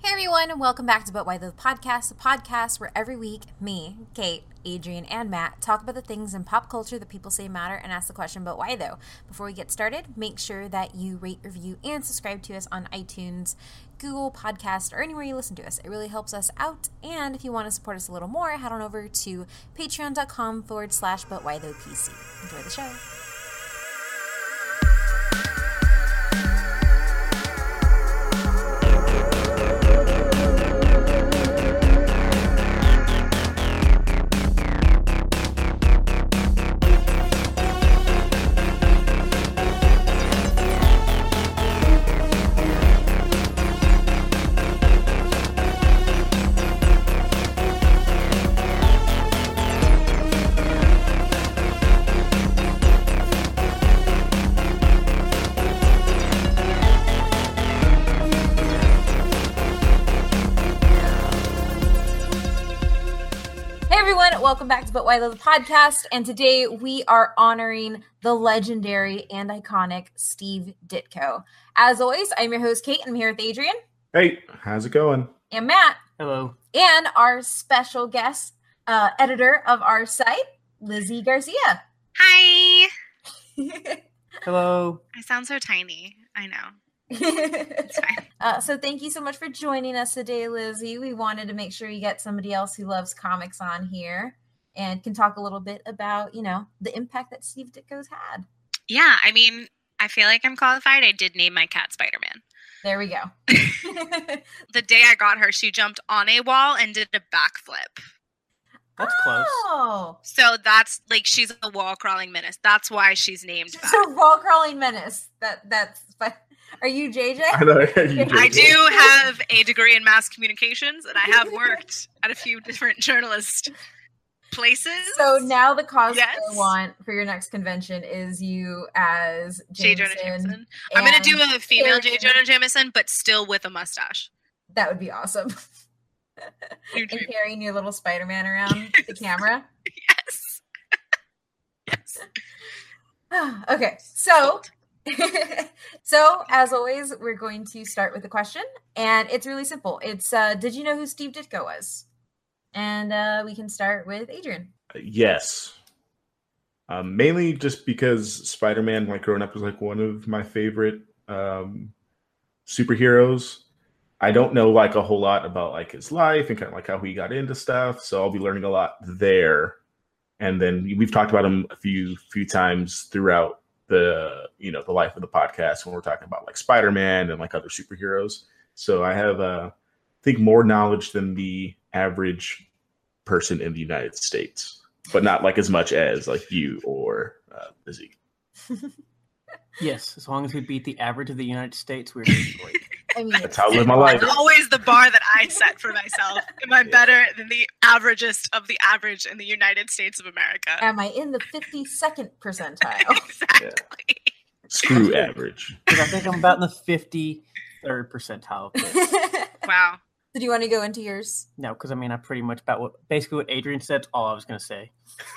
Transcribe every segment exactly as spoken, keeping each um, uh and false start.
Hey everyone, and welcome back to But Why the Podcast, the podcast where every week, me, Kate, Adrian, and Matt talk about the things in pop culture that people say matter and ask the question, but why though? Before we get started, make sure that you rate, review, and subscribe to us on iTunes, Google Podcast, or anywhere you listen to us. It really helps us out, and if you want to support us a little more, head on over to patreon.com forward slash but why though PC. Enjoy the show. Welcome back to But Why the Podcast, and today we are honoring the legendary and iconic Steve Ditko. As always, I'm your host, Kate, and I'm here with Adrian. Hey, how's it going? And Matt. Hello. And our special guest, uh, editor of our site, Lizzie Garcia. Hi. Hello. I sound so tiny. I know. It's fine. Uh, so thank you so much for joining us today, Lizzie. We wanted to make sure you get somebody else who loves comics on here and can talk a little bit about, you know, the impact that Steve Ditko's had. Yeah, I mean, I feel like I'm qualified. I did name my cat Spider-Man. There we go. The day I got her, she jumped on a wall and did a backflip. That's close. Oh. So that's like, she's a wall crawling menace. That's why she's named She's that. a wall crawling menace. That that's. Are you J J? I know. Are you J J? I do have a degree in mass communications, and I have worked at a few different journalist places. So now the cosplay Yes. I want for your next convention is you as J. Jameson. Jonah Jameson. I'm going to do a female J. Carrie- Jonah Jameson, but still with a mustache. That would be awesome. New And dream. carrying your little Spider-Man around the camera. Yes. Yes. Okay, so so as always, we're going to start with a question, and it's really simple. It's uh, did you know who Steve Ditko was? And uh, we can start with Adrian. Yes. Um, mainly just because Spider-Man, like growing up, was like one of my favorite um, superheroes. I don't know like a whole lot about like his life and kind of like how he got into stuff, so I'll be learning a lot there. And then we've talked about him a few few times throughout the you know the life of the podcast when we're talking about like Spider-Man and like other superheroes. So I have uh, I think more knowledge than the average person in the United States, but not like as much as like you or uh, Lizzie. Yes, as long as we beat the average of the United States, we're doing great. I mean, That's how I live my life. It's always the bar that I set for myself. Am I better than the averagest of the average in the United States of America? am I in the fifty-second percentile? Exactly. Screw average. Because I think I'm about in the fifty-third percentile. Of this. Wow. Did you want to go into yours? No, because I mean, I pretty much about what basically what Adrian said. All I was going to say.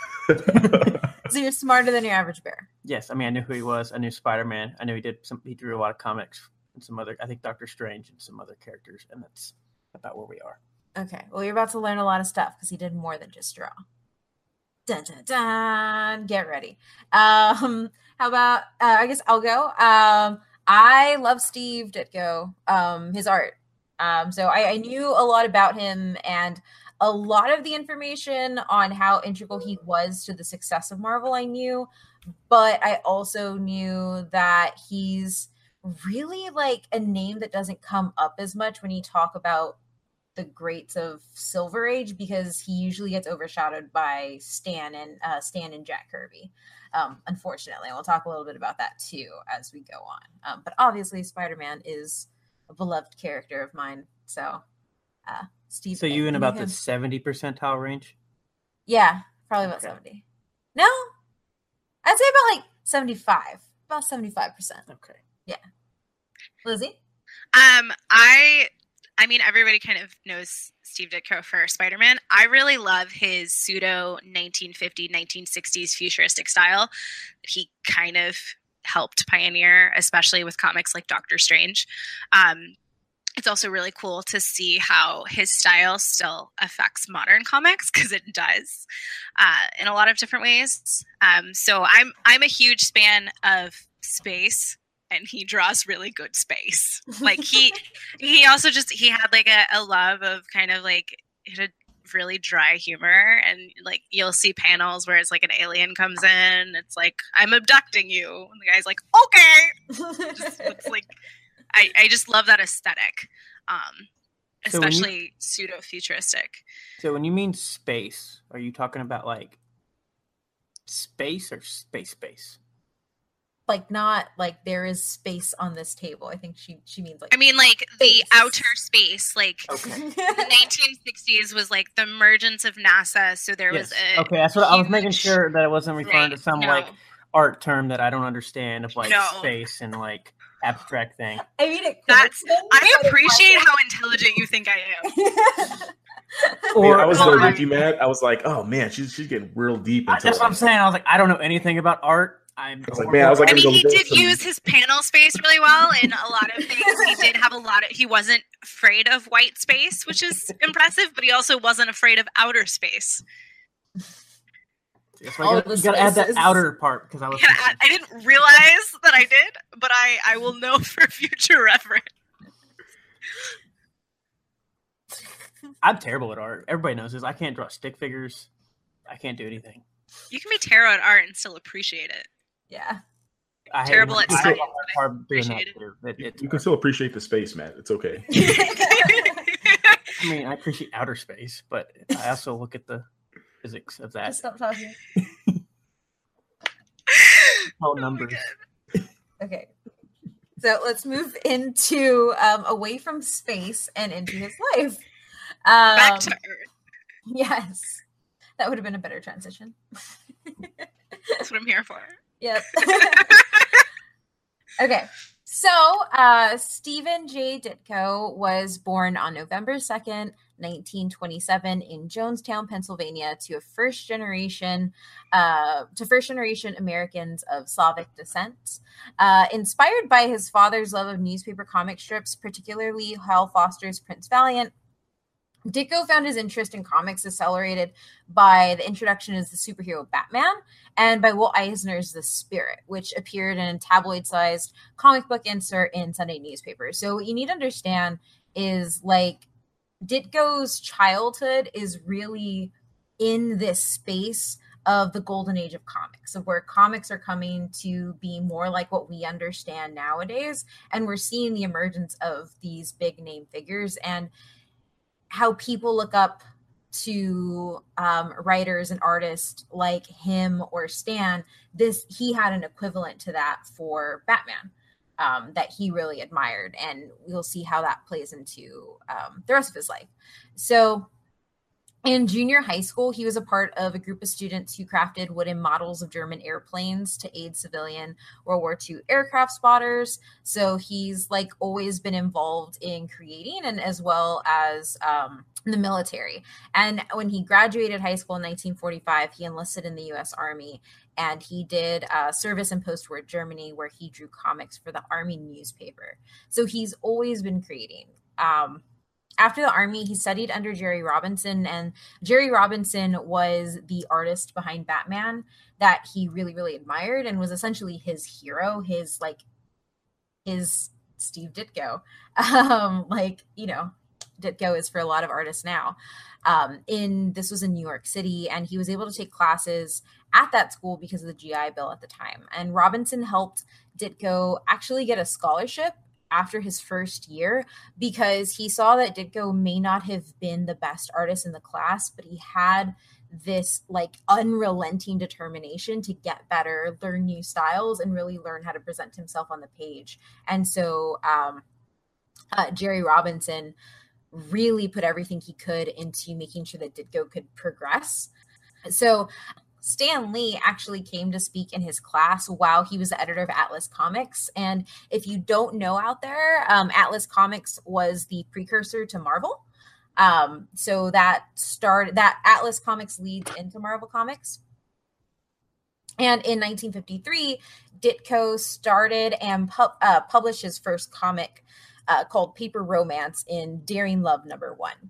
So you're smarter than your average bear. Yes, I mean, I knew who he was. I knew Spider-Man. I knew he did some. He drew a lot of comics and some other. I think Doctor Strange and some other characters, and that's about where we are. Okay, well, you're about to learn a lot of stuff because he did more than just draw. Dun, dun, dun. Get ready. Um, how about, uh, I guess I'll go. Um, I love Steve Ditko, um, his art. Um, so I, I knew a lot about him, and a lot of the information on how integral he was to the success of Marvel I knew, but I also knew that he's really like a name that doesn't come up as much when you talk about the greats of Silver Age, because he usually gets overshadowed by Stan and uh, Stan and Jack Kirby. Um, unfortunately, we'll talk a little bit about that too as we go on. Um, but obviously, Spider-Man is a beloved character of mine. So, uh, Steve. So you in I about knew the him. seventy percentile range? Yeah, probably about Okay. seventy. No, I'd say about like seventy-five. About seventy-five percent. Okay. Lizzie. Um, I, I mean, everybody kind of knows Steve Ditko for Spider-Man. I really love his pseudo nineteen fifty, nineteen sixties futuristic style. He kind of helped pioneer, especially with comics like Doctor Strange. Um, it's also really cool to see how his style still affects modern comics, because it does uh, in a lot of different ways. Um, so I'm I'm a huge fan of space, and he draws really good space. Like he he also just he had like a, a love of kind of like he had a really dry humor, and like you'll see panels where it's like an alien comes in, it's like, I'm abducting you, and the guy's like, okay. Just, it's like I, I just love that aesthetic, um, So when you- especially pseudo-futuristic. So when you mean space, are you talking about like space or space space? Like not like there is space on this table. I think she she means like I mean, like Space. the outer space, like Okay. the nineteen sixties was like the emergence of NASA. So there was Yes. a Okay, that's what I was making huge- sure that I wasn't referring to Right, some no. like art term that I don't understand of like No. space and like abstract thing. I mean it could That's have been, I but it appreciate wasn't. how intelligent you think I am. Man, I was there or- with you, Matt. I was like, oh man, she's she's getting real deep I- into that's what I'm it. saying. I was like, I don't know anything about art. I'm I was like, man, I was like, I I'm mean, gonna he go did some- use his panel space really well in a lot of things. He did have a lot of, he wasn't afraid of white space, which is impressive, but he also wasn't afraid of outer space. That's why All you gotta, the you gotta add that spaces. outer part because I was. Yeah, I, I didn't realize that I did, but I, I will know for future reference. I'm terrible at art. Everybody knows this. I can't draw stick figures. I can't do anything. You can be terrible at art and still appreciate it. Yeah. I Terrible I at have a science, hard but I time doing that appreciate it. too. It- it's You can still appreciate the space, Matt. It's okay. I mean, I appreciate outer space, but I also look at the physics of that. Just stop talking. All Oh my numbers. God. Okay. So let's move into um, away from space and into his life. Um, Back to Earth. yes, that would have been a better transition. That's what I'm here for. Yep. Okay. So, uh, Stephen J. Ditko was born on November second, nineteen twenty-seven in Jonestown, Pennsylvania, to a first generation, uh, to first generation Americans of Slavic descent. Uh, inspired by his father's love of newspaper comic strips, particularly Hal Foster's Prince Valiant, Ditko found his interest in comics accelerated by the introduction of the superhero Batman and by Walt Eisner's The Spirit, which appeared in a tabloid-sized comic book insert in Sunday newspapers. So what you need to understand is, like, Ditko's childhood is really in this space of the golden age of comics, of where comics are coming to be more like what we understand nowadays. And we're seeing the emergence of these big name figures and how people look up to um, writers and artists like him or Stan. This, he had an equivalent to that for Batman um, that he really admired. And we'll see how that plays into um, the rest of his life. So in junior high school, he was a part of a group of students who crafted wooden models of German airplanes to aid civilian World War Two aircraft spotters. So he's like always been involved in creating and as well as um, the military. And when he graduated high school in nineteen forty-five, he enlisted in the U S Army and he did uh, service in post-war Germany where he drew comics for the Army newspaper. So he's always been creating. Um, After the Army, he studied under Jerry Robinson, and Jerry Robinson was the artist behind Batman that he really, really admired and was essentially his hero, his, like, his Steve Ditko. Um, like, you know, Ditko is for a lot of artists now. Um, in this was in New York City, and he was able to take classes at that school because of the G I Bill at the time. And Robinson helped Ditko actually get a scholarship after his first year because he saw that Ditko may not have been the best artist in the class, but he had this like unrelenting determination to get better, learn new styles, and really learn how to present himself on the page. And so um, uh, Jerry Robinson really put everything he could into making sure that Ditko could progress. So Stan Lee actually came to speak in his class while he was the editor of Atlas Comics. And if you don't know out there, um, Atlas Comics was the precursor to Marvel. Um, so that started, that Atlas Comics leads into Marvel Comics. And in nineteen fifty-three, Ditko started and pu- uh, published his first comic uh, called Paper Romance in Daring Love number one.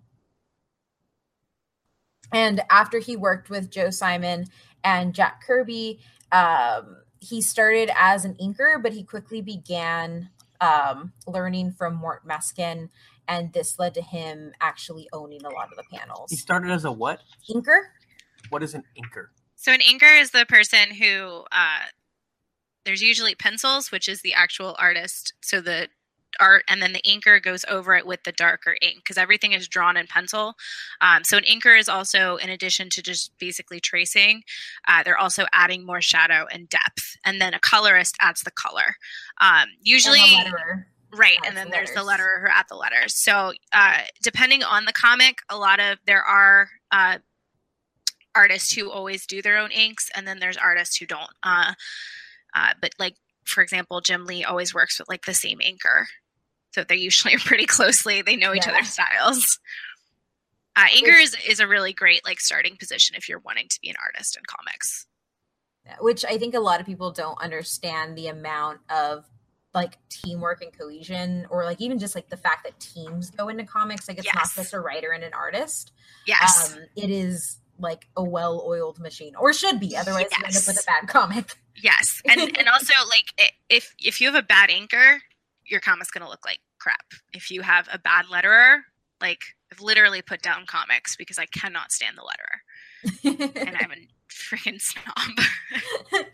And after he worked with Joe Simon and Jack Kirby, um, he started as an inker, but he quickly began um, learning from Mort Meskin, and this led to him actually owning a lot of the panels. He started as a what? Inker? What is an inker? So an inker is the person who, uh, there's usually pencils, which is the actual artist. So the art, and then the inker goes over it with the darker ink because everything is drawn in pencil. Um, so an inker is also, in addition to just basically tracing, uh, they're also adding more shadow and depth. And then a colorist adds the color. Um, usually, And the letterer. right, adds and then the there's the letters. letterer who add the letters. So uh, depending on the comic, a lot of there are uh, artists who always do their own inks, and then there's artists who don't. Uh, uh, but like, for example, Jim Lee always works with like the same inker. So they usually are pretty closely. They know each Yeah. other's styles. Uh, inker is, is a really great like starting position if you're wanting to be an artist in comics. Which I think a lot of people don't understand the amount of like teamwork and cohesion, or like even just like the fact that teams go into comics. Like it's not Yes. just a writer and an artist. Yes. Um, it is like a well-oiled machine, or should be. Otherwise, you end up Yes. with a bad comic. Yes. And and also like i- if if you have a bad inker, your comic's going to look like crap. If you have a bad letterer, like I've literally put down comics because I cannot stand the letterer and I'm a freaking snob.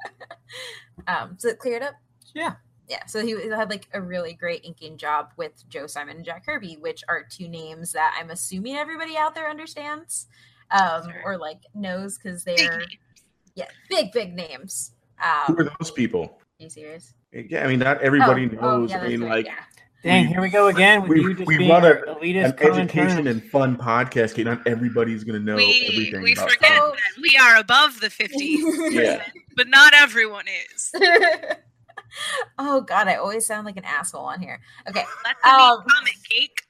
um, so it cleared up. Yeah. Yeah, so he had like a really great inking job with Joe Simon and Jack Kirby, which are two names that I'm assuming everybody out there understands, um, Sure. or like knows because Big they're name. yeah big big names. Who Um, are those people? are you serious? Yeah, I mean, not everybody Oh, oh, knows. yeah, I that's mean, right, like, yeah. Dang, We- here we go again with we, you just we being run an a, elitist an commentator. education and fun podcast. Okay, not everybody's going to know we everything we about forget comics. that we are above the fifty, Yeah. but not everyone is. Oh god, I always sound like an asshole on here. Okay. That's the Um, meat comic cake.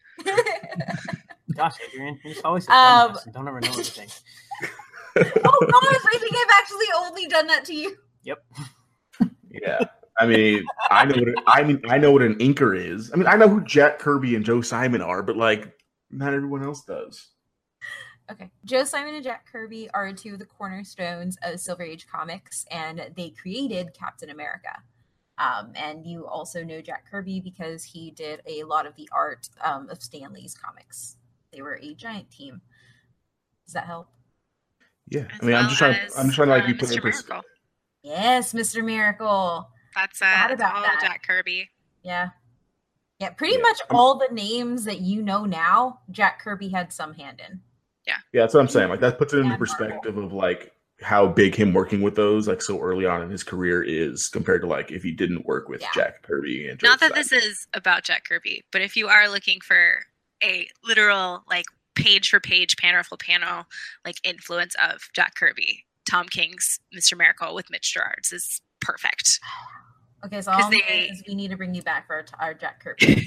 Gosh, Adrian, you're just always a Um, dumbass and don't ever know everything. Oh gosh, I think I've actually only done that to you. Yep. Yeah. I mean, I know what it, I mean. I know what an inker is. I mean, I know who Jack Kirby and Joe Simon are, but like, not everyone else does. Okay. Joe Simon and Jack Kirby are two of the cornerstones of Silver Age comics, and they created Captain America. Um, and you also know Jack Kirby because he did a lot of the art um, of Stan Lee's comics. They were a giant team. Does that help? Yeah. As I mean, I'm well just trying. as, I'm just trying to like uh, be put Mister in pers- Miracle. Yes, Mister Miracle. That's uh, Forgot that's about all that. Jack Kirby. Yeah. Yeah, pretty Yeah. much I'm- all the names that you know now, Jack Kirby had some hand in. Yeah, that's what I'm saying. Like that puts it into And Marvel. perspective of like how big him working with those like so early on in his career is compared to like if he didn't work with Yeah. Jack Kirby and Joe Not that Simon. this is about Jack Kirby, but if you are looking for a literal like page for page, panel for panel, like influence of Jack Kirby, Tom King's Mister Miracle with Mitch Gerards is perfect. Okay, so all I'm they- saying is we need to bring you back for our, our Jack Kirby.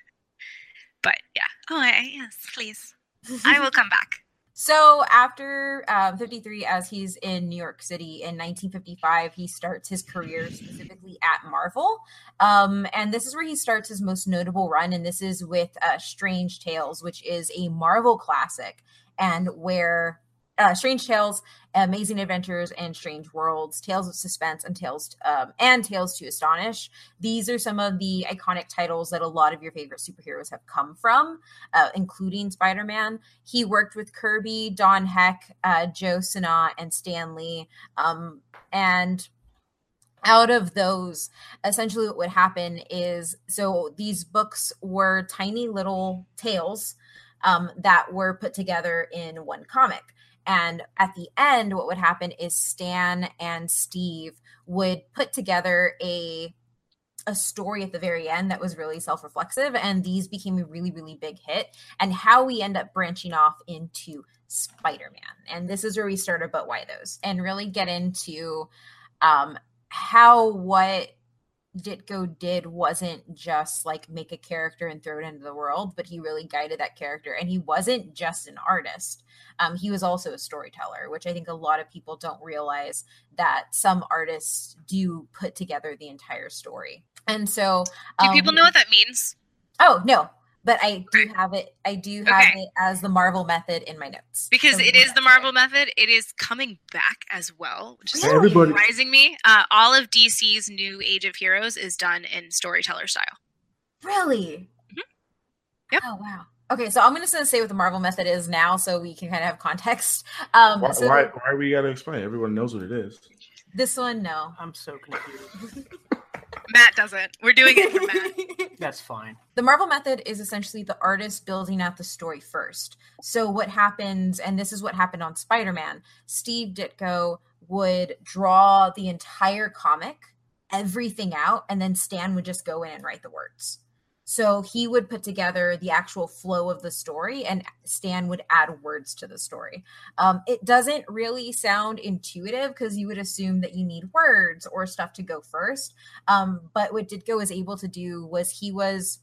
But yeah, oh I, yes, please, I will come back. So after um, fifty-three, as he's in New York City in nineteen fifty-five, he starts his career specifically at Marvel. Um, and this is where he starts his most notable run. And this is with uh, Strange Tales, which is a Marvel classic, and where uh, Strange Tales, Amazing Adventures, and Strange Worlds, Tales of Suspense, and Tales um, and Tales to Astonish. These are some of the iconic titles that a lot of your favorite superheroes have come from, uh, including Spider-Man. He worked with Kirby, Don Heck, uh, Joe Sinnott, and Stan Lee. Um, and out of those, essentially what would happen is, so these books were tiny little tales um, that were put together in one comic. And at the end, what would happen is Stan and Steve would put together a a story at the very end that was really self-reflexive, and these became a really, really big hit. And how we end up branching off into Spider-Man. And this is where we start about why those, and really get into um, how what Ditko did wasn't just like make a character and throw it into the world, but he really guided that character. And he wasn't just an artist. Um, he was also a storyteller, which I think a lot of people don't realize that some artists do put together the entire story. And so Do um, people know what that means? Oh no, but I do Okay. have it. I do have Okay. it as the Marvel method in my notes. Because So we it can is get the to Marvel method. It is coming back as well, which is Really? Everybody, surprising me. Uh, all of D C's new Age of Heroes is done in storyteller style. Really? Mhm. Yep. Oh wow. Okay, so I'm just gonna say what the Marvel method is now, so we can kind of have context. Um, why, so why, why are we gotta explain? Everyone knows what it is. this one, no. I'm so confused. Matt doesn't. We're doing it for Matt. That's fine. The Marvel method is essentially the artist building out the story first. So what happens, and this is what happened on Spider-Man, Steve Ditko would draw the entire comic, everything out, and then Stan would just go in and write the words. So he would put together the actual flow of the story, and Stan would add words to the story. Um, it doesn't really sound intuitive because you would assume that you need words or stuff to go first. Um, but what Ditko was able to do was he was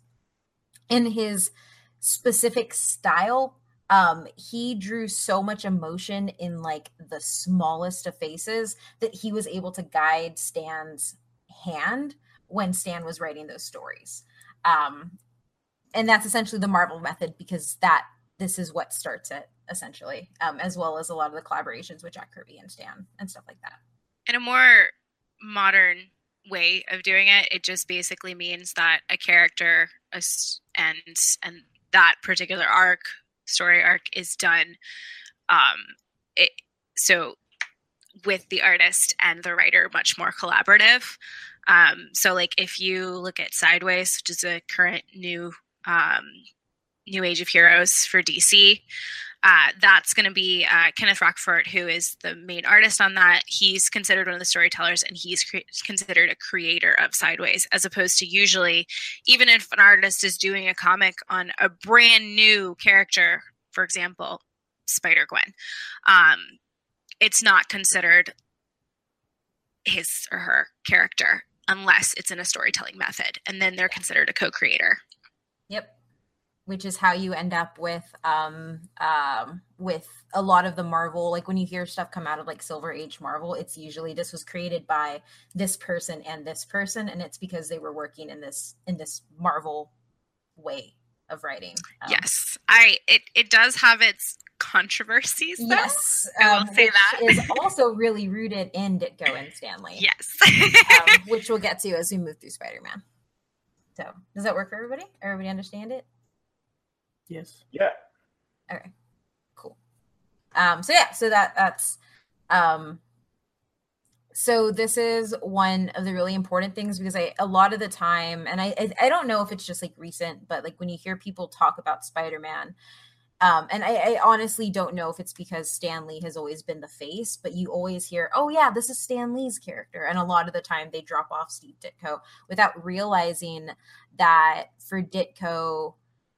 in his specific style. Um, he drew so much emotion in like the smallest of faces that he was able to guide Stan's hand when Stan was writing those stories. Um, and that's essentially the Marvel method because that this is what starts it essentially, um, as well as a lot of the collaborations with Jack Kirby and Stan and stuff like that. In a more modern way of doing it, it just basically means that a character and and that particular arc, story arc, is done. Um, it, so with the artist and the writer, much more collaborative. Um, so like if you look at Sideways, which is a current new um, new Age of Heroes for D C, uh, that's going to be uh, Kenneth Rockford, who is the main artist on that. He's considered one of the storytellers, and he's cre- considered a creator of Sideways, as opposed to usually, even if an artist is doing a comic on a brand new character, for example, Spider-Gwen, um, it's not considered his or her character unless it's in a storytelling method, and then they're considered a co-creator. Yep. Which is how you end up with um um with a lot of the Marvel, like when you hear stuff come out of like Silver Age Marvel, it's usually this was created by this person and this person, and it's because they were working in this in this Marvel way of writing. Um, yes, I it it does have its controversies, though. Yes, I will um, say which that is also really rooted in Ditko and Stanley. Yes. um, which we'll get to as we move through Spider-Man. So does that work for everybody? Everybody understand it? Yes. Yeah. Okay, cool. Um, so yeah, so that that's um, so this is one of the really important things because I a lot of the time, and I I, I don't know if it's just like recent, but like when you hear people talk about Spider-Man, um, and I, I honestly don't know if it's because Stan Lee has always been the face, but you always hear, oh yeah, this is Stan Lee's character, and a lot of the time they drop off Steve Ditko without realizing that for Ditko,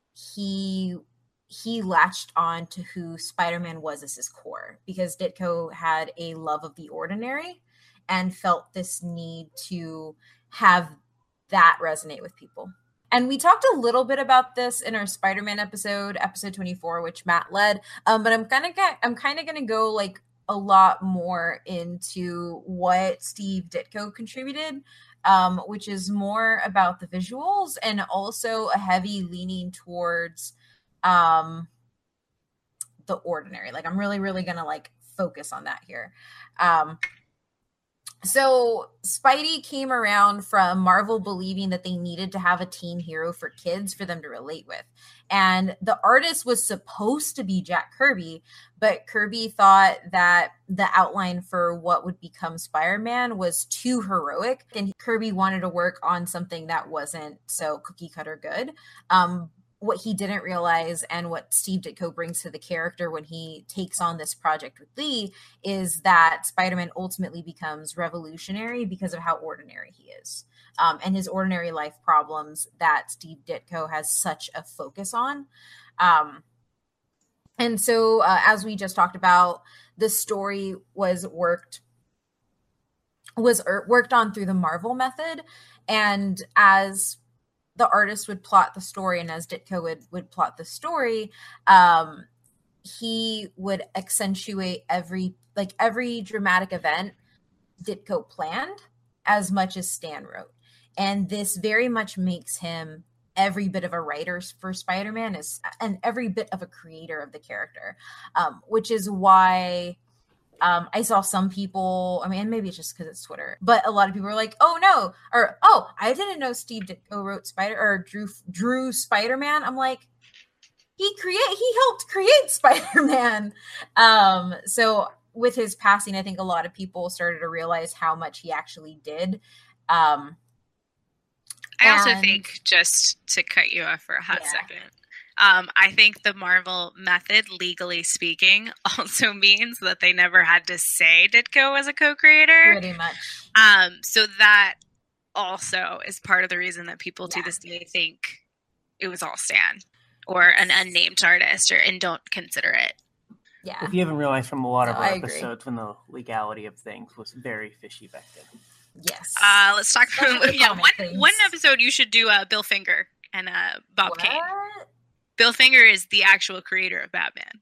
he he latched on to who Spider-Man was as his core because Ditko had a love of the ordinary and felt this need to have that resonate with people. And we talked a little bit about this in our Spider-Man episode, episode twenty-four, which Matt led. Um, but I'm gonna get, I'm kind of gonna go like a lot more into what Steve Ditko contributed, um, which is more about the visuals and also a heavy leaning towards um, the ordinary. Like I'm really, really gonna like focus on that here. Um, So Spidey came around from Marvel believing that they needed to have a teen hero for kids for them to relate with. And the artist was supposed to be Jack Kirby, but Kirby thought that the outline for what would become Spider-Man was too heroic. And Kirby wanted to work on something that wasn't so cookie cutter good. Um, what he didn't realize and what Steve Ditko brings to the character when he takes on this project with Lee is that Spider-Man ultimately becomes revolutionary because of how ordinary he is, um, and his ordinary life problems that Steve Ditko has such a focus on. Um, and so uh, as we just talked about, the story was worked was er, worked on through the Marvel method, and as the artist would plot the story and as Ditko would, would plot the story, um, he would accentuate every, like every dramatic event Ditko planned as much as Stan wrote. And this very much makes him every bit of a writer for Spider-Man is, and every bit of a creator of the character, um, which is why um, I saw some people, I mean, maybe it's just because it's Twitter, but a lot of people were like, oh no, or, oh, I didn't know Steve Ditko wrote Spider, or drew, drew Spider-Man. I'm like, he create, he helped create Spider-Man. Um, so with his passing, I think a lot of people started to realize how much he actually did. Um, I also and, think, just to cut you off for a hot yeah. second, um, I think the Marvel method, legally speaking, also means that they never had to say Ditko was a co-creator. Pretty much. Um, so that also is part of the reason that people to Yeah. this day think it was all Stan or an unnamed artist, or and don't consider it. Yeah. If you haven't realized from a lot of No, our I agree. episodes, when the legality of things was very fishy back then. Yes. Uh, let's talk Especially about yeah comic one things. one episode you should do uh, Bill Finger and uh, Bob What? Kane. Bill Finger is the actual creator of Batman.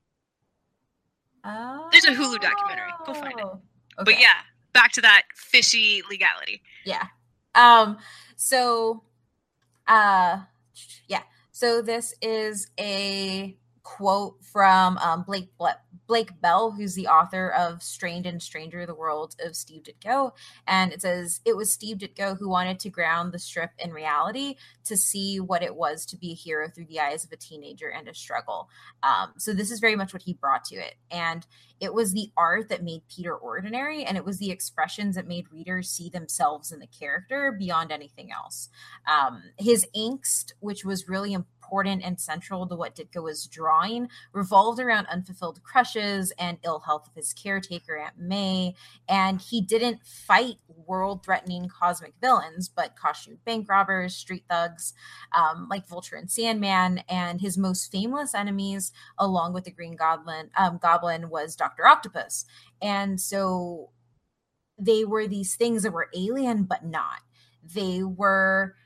Oh. There's a Hulu documentary. Go find it. Okay. But yeah, back to that fishy legality. Yeah. Um, so, uh, yeah. So this is a quote from um, Blake Blake Bell, who's the author of Strange and Stranger, the World of Steve Ditko. And it says, it was Steve Ditko who wanted to ground the strip in reality, to see what it was to be a hero through the eyes of a teenager and a struggle. Um, so this is very much what he brought to it. And it was the art that made Peter ordinary, and it was the expressions that made readers see themselves in the character beyond anything else. Um, his angst, which was really important and central to what Ditko was drawing, revolved around unfulfilled crushes and ill health of his caretaker, Aunt May. And he didn't fight world-threatening cosmic villains, but costumed bank robbers, street thugs, um, like Vulture and Sandman. And his most famous enemies, along with the Green Goblin, um, Goblin, was Doctor Octopus. And so they were these things that were alien, but not. They were...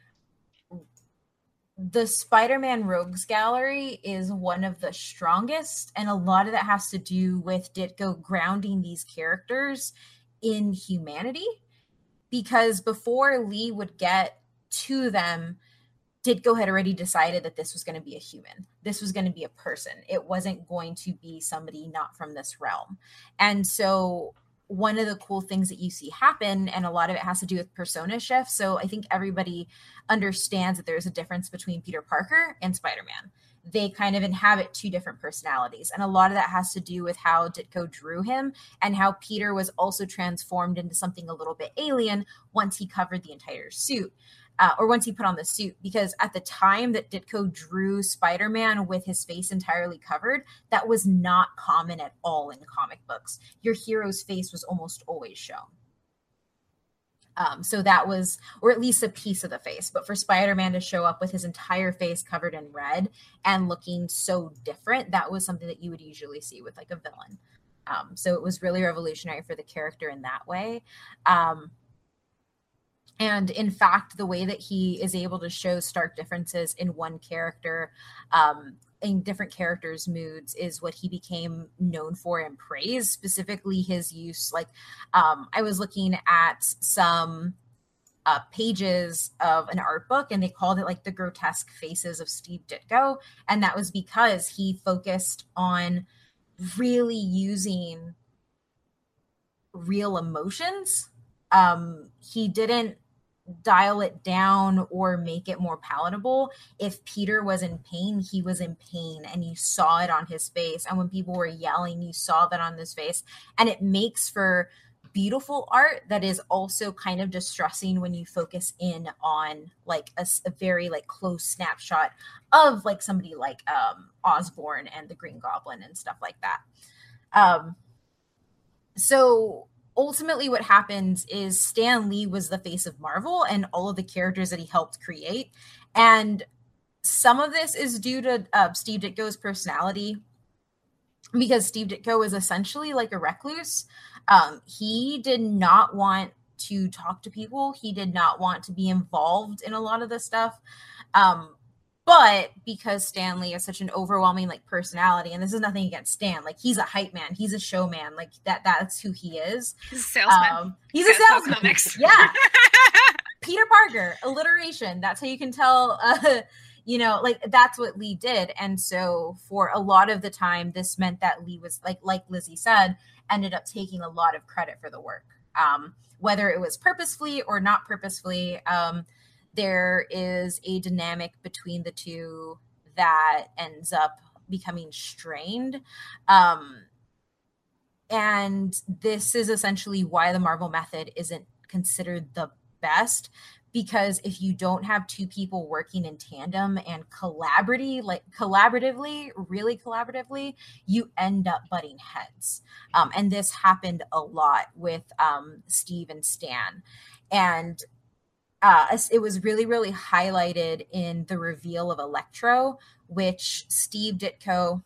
The Spider-Man Rogues Gallery is one of the strongest, and a lot of that has to do with Ditko grounding these characters in humanity, because before Lee would get to them, Ditko had already decided that this was going to be a human. This was going to be a person. It wasn't going to be somebody not from this realm. And so one of the cool things that you see happen, and a lot of it has to do with persona shift. So I think everybody understands that there's a difference between Peter Parker and Spider-Man. They kind of inhabit two different personalities. And a lot of that has to do with how Ditko drew him, and how Peter was also transformed into something a little bit alien once he covered the entire suit. Uh, or once he put on the suit, because at the time that Ditko drew Spider-Man with his face entirely covered, that was not common at all in comic books. Your hero's face was almost always shown. Um, so that was, or at least a piece of the face. But for Spider-Man to show up with his entire face covered in red and looking so different, that was something that you would usually see with like a villain. Um, so it was really revolutionary for the character in that way. Um, And in fact, the way that he is able to show stark differences in one character, um, in different characters' moods, is what he became known for and praised, specifically his use. Like, um, I was looking at some uh, pages of an art book, and they called it like the grotesque faces of Steve Ditko. And that was because he focused on really using real emotions. Um, he didn't dial it down or make it more palatable. If Peter was in pain, he was in pain, and you saw it on his face. And when people were yelling, you saw that on his face. And it makes for beautiful art that is also kind of distressing when you focus in on like a, a very like close snapshot of like somebody like um Osborn and the Green Goblin and stuff like that. Um, so ultimately what happens is Stan Lee was the face of Marvel and all of the characters that he helped create. And some of this is due to uh, Steve Ditko's personality, because Steve Ditko is essentially like a recluse. Um, he did not want to talk to people. He did not want to be involved in a lot of this stuff. Um, But because Stan Lee is such an overwhelming like personality, and this is nothing against Stan, like he's a hype man, he's a showman, like that that's who he is. He's a salesman. Um, he's Sales a salesman. comics. Yeah. Peter Parker, alliteration. That's how you can tell uh, You know, like that's what Lee did. And so for a lot of the time, this meant that Lee was like, like Lizzie said, ended up taking a lot of credit for the work, um, whether it was purposefully or not purposefully. Um, there is a dynamic between the two that ends up becoming strained. Um, and this is essentially why the Marvel method isn't considered the best, because if you don't have two people working in tandem and collaboratively, like collaboratively, really collaboratively, you end up butting heads. Um, and this happened a lot with um, Steve and Stan. And uh, it was really, really highlighted in the reveal of Electro, which Steve Ditko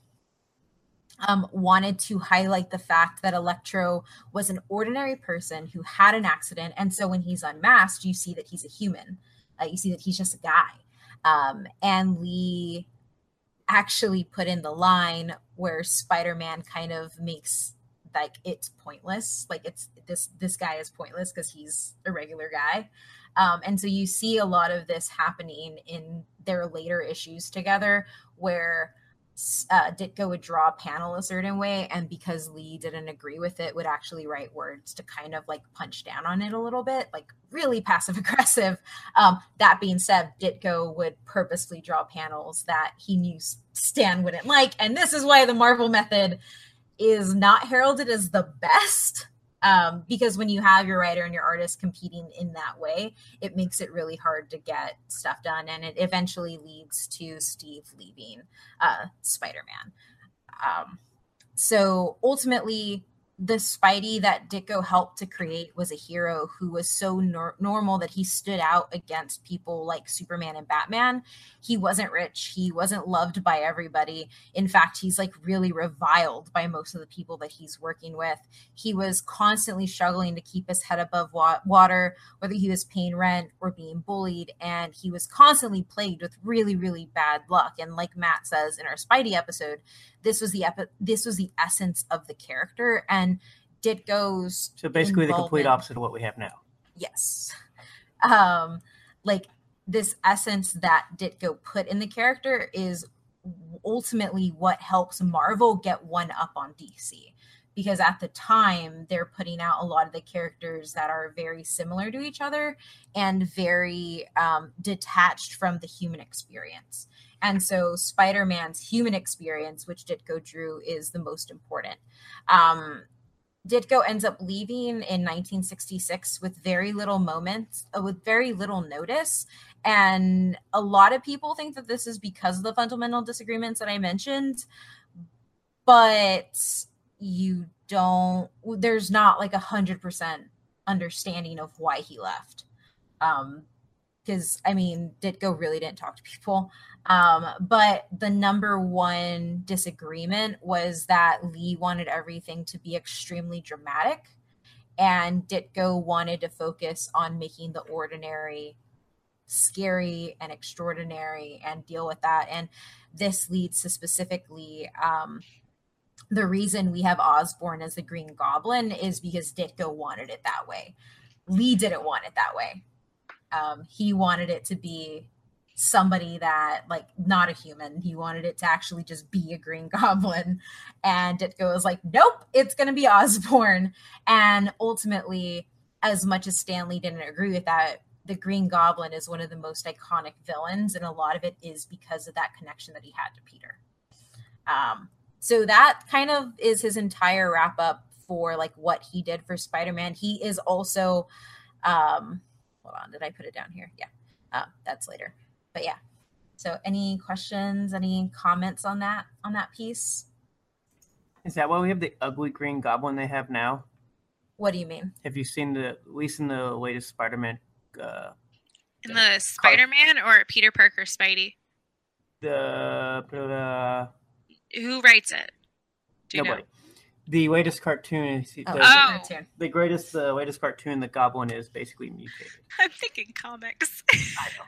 Um, wanted to highlight the fact that Electro was an ordinary person who had an accident. And so when he's unmasked, you see that he's a human. Uh, you see that he's just a guy. Um, and Lee actually put in the line where Spider-Man kind of makes like it's pointless. Like it's this this guy is pointless because he's a regular guy. Um, and so you see a lot of this happening in their later issues together, where uh, Ditko would draw a panel a certain way, and because Lee didn't agree with it, would actually write words to kind of like punch down on it a little bit, like really passive aggressive. Um, that being said, Ditko would purposefully draw panels that he knew Stan wouldn't like, and this is why the Marvel method is not heralded as the best. Um, because when you have your writer and your artist competing in that way, it makes it really hard to get stuff done. And it eventually leads to Steve leaving uh, Spider-Man. Um, so ultimately, the Spidey that Ditko helped to create was a hero who was so nor- normal that he stood out against people like Superman and Batman. He wasn't rich. He wasn't loved by everybody. In fact, he's like really reviled by most of the people that he's working with. He was constantly struggling to keep his head above wa- water, whether he was paying rent or being bullied. And he was constantly plagued with really, really bad luck. And like Matt says in our Spidey episode, this was the epi- this was the essence of the character. And Ditko's so basically the complete opposite of what we have now. Yes. Um, like this essence that Ditko put in the character is ultimately what helps Marvel get one up on D C. Because at the time, they're putting out a lot of the characters that are very similar to each other and very um, detached from the human experience. And so Spider-Man's human experience, which Ditko drew, is the most important. Um, Ditko ends up leaving in nineteen sixty-six with very little moments, uh, with very little notice. And a lot of people think that this is because of the fundamental disagreements that I mentioned. But you don't, there's not like a hundred percent understanding of why he left. Um, because I mean, Ditko really didn't talk to people. Um, but the number one disagreement was that Lee wanted everything to be extremely dramatic, and Ditko wanted to focus on making the ordinary scary and extraordinary and deal with that. And this leads to specifically um, the reason we have Osborn as the Green Goblin is because Ditko wanted it that way. Lee didn't want it that way. Um, he wanted it to be somebody that, like, not a human. He wanted it to actually just be a Green Goblin. And Ditko was like, nope, it's going to be Osborn. And ultimately, as much as Stan Lee didn't agree with that, the Green Goblin is one of the most iconic villains. And a lot of it is because of that connection that he had to Peter. Um, so that kind of is his entire wrap up for, like, what he did for Spider-Man. He is also... Um, hold on, did I put it down here? Yeah, uh, that's later. But yeah, so any questions, any comments on that, on that piece? Is that why we have the ugly Green Goblin they have now? What do you mean? Have you seen the, at least in the latest Spider-Man? Uh, in the Spider-Man or Peter Parker Spidey? The, uh, Who writes it? Do you nobody. know? The latest cartoon, the, Oh, Oh. cartoon. the greatest, the latest cartoon, the Goblin is basically mutated. I'm thinking comics. I know.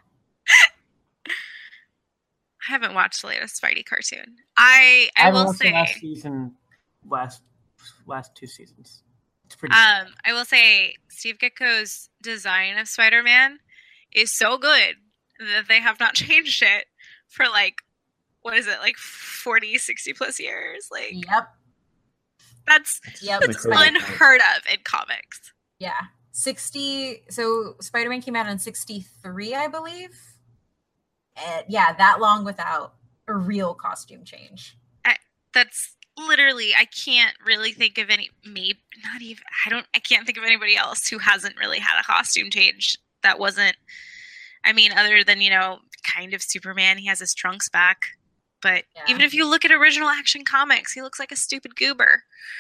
I haven't watched the latest Spidey cartoon. I I, I will watched say the last season, last last two seasons. It's pretty. um I will say Steve Ditko's design of Spider-Man is so good that they have not changed it for like, what is it, like forty, sixty plus years? Like, Yep. That's, Yep. that's unheard of in comics. Yeah. sixty. So Spider-Man came out in sixty-three, I believe. And yeah, that long without a real costume change. I, that's literally, I can't really think of any, maybe not even, I don't, I can't think of anybody else who hasn't really had a costume change that wasn't, I mean, other than, you know, kind of Superman, he has his trunks back. But yeah. Even if you look at original Action Comics, he looks like a stupid goober.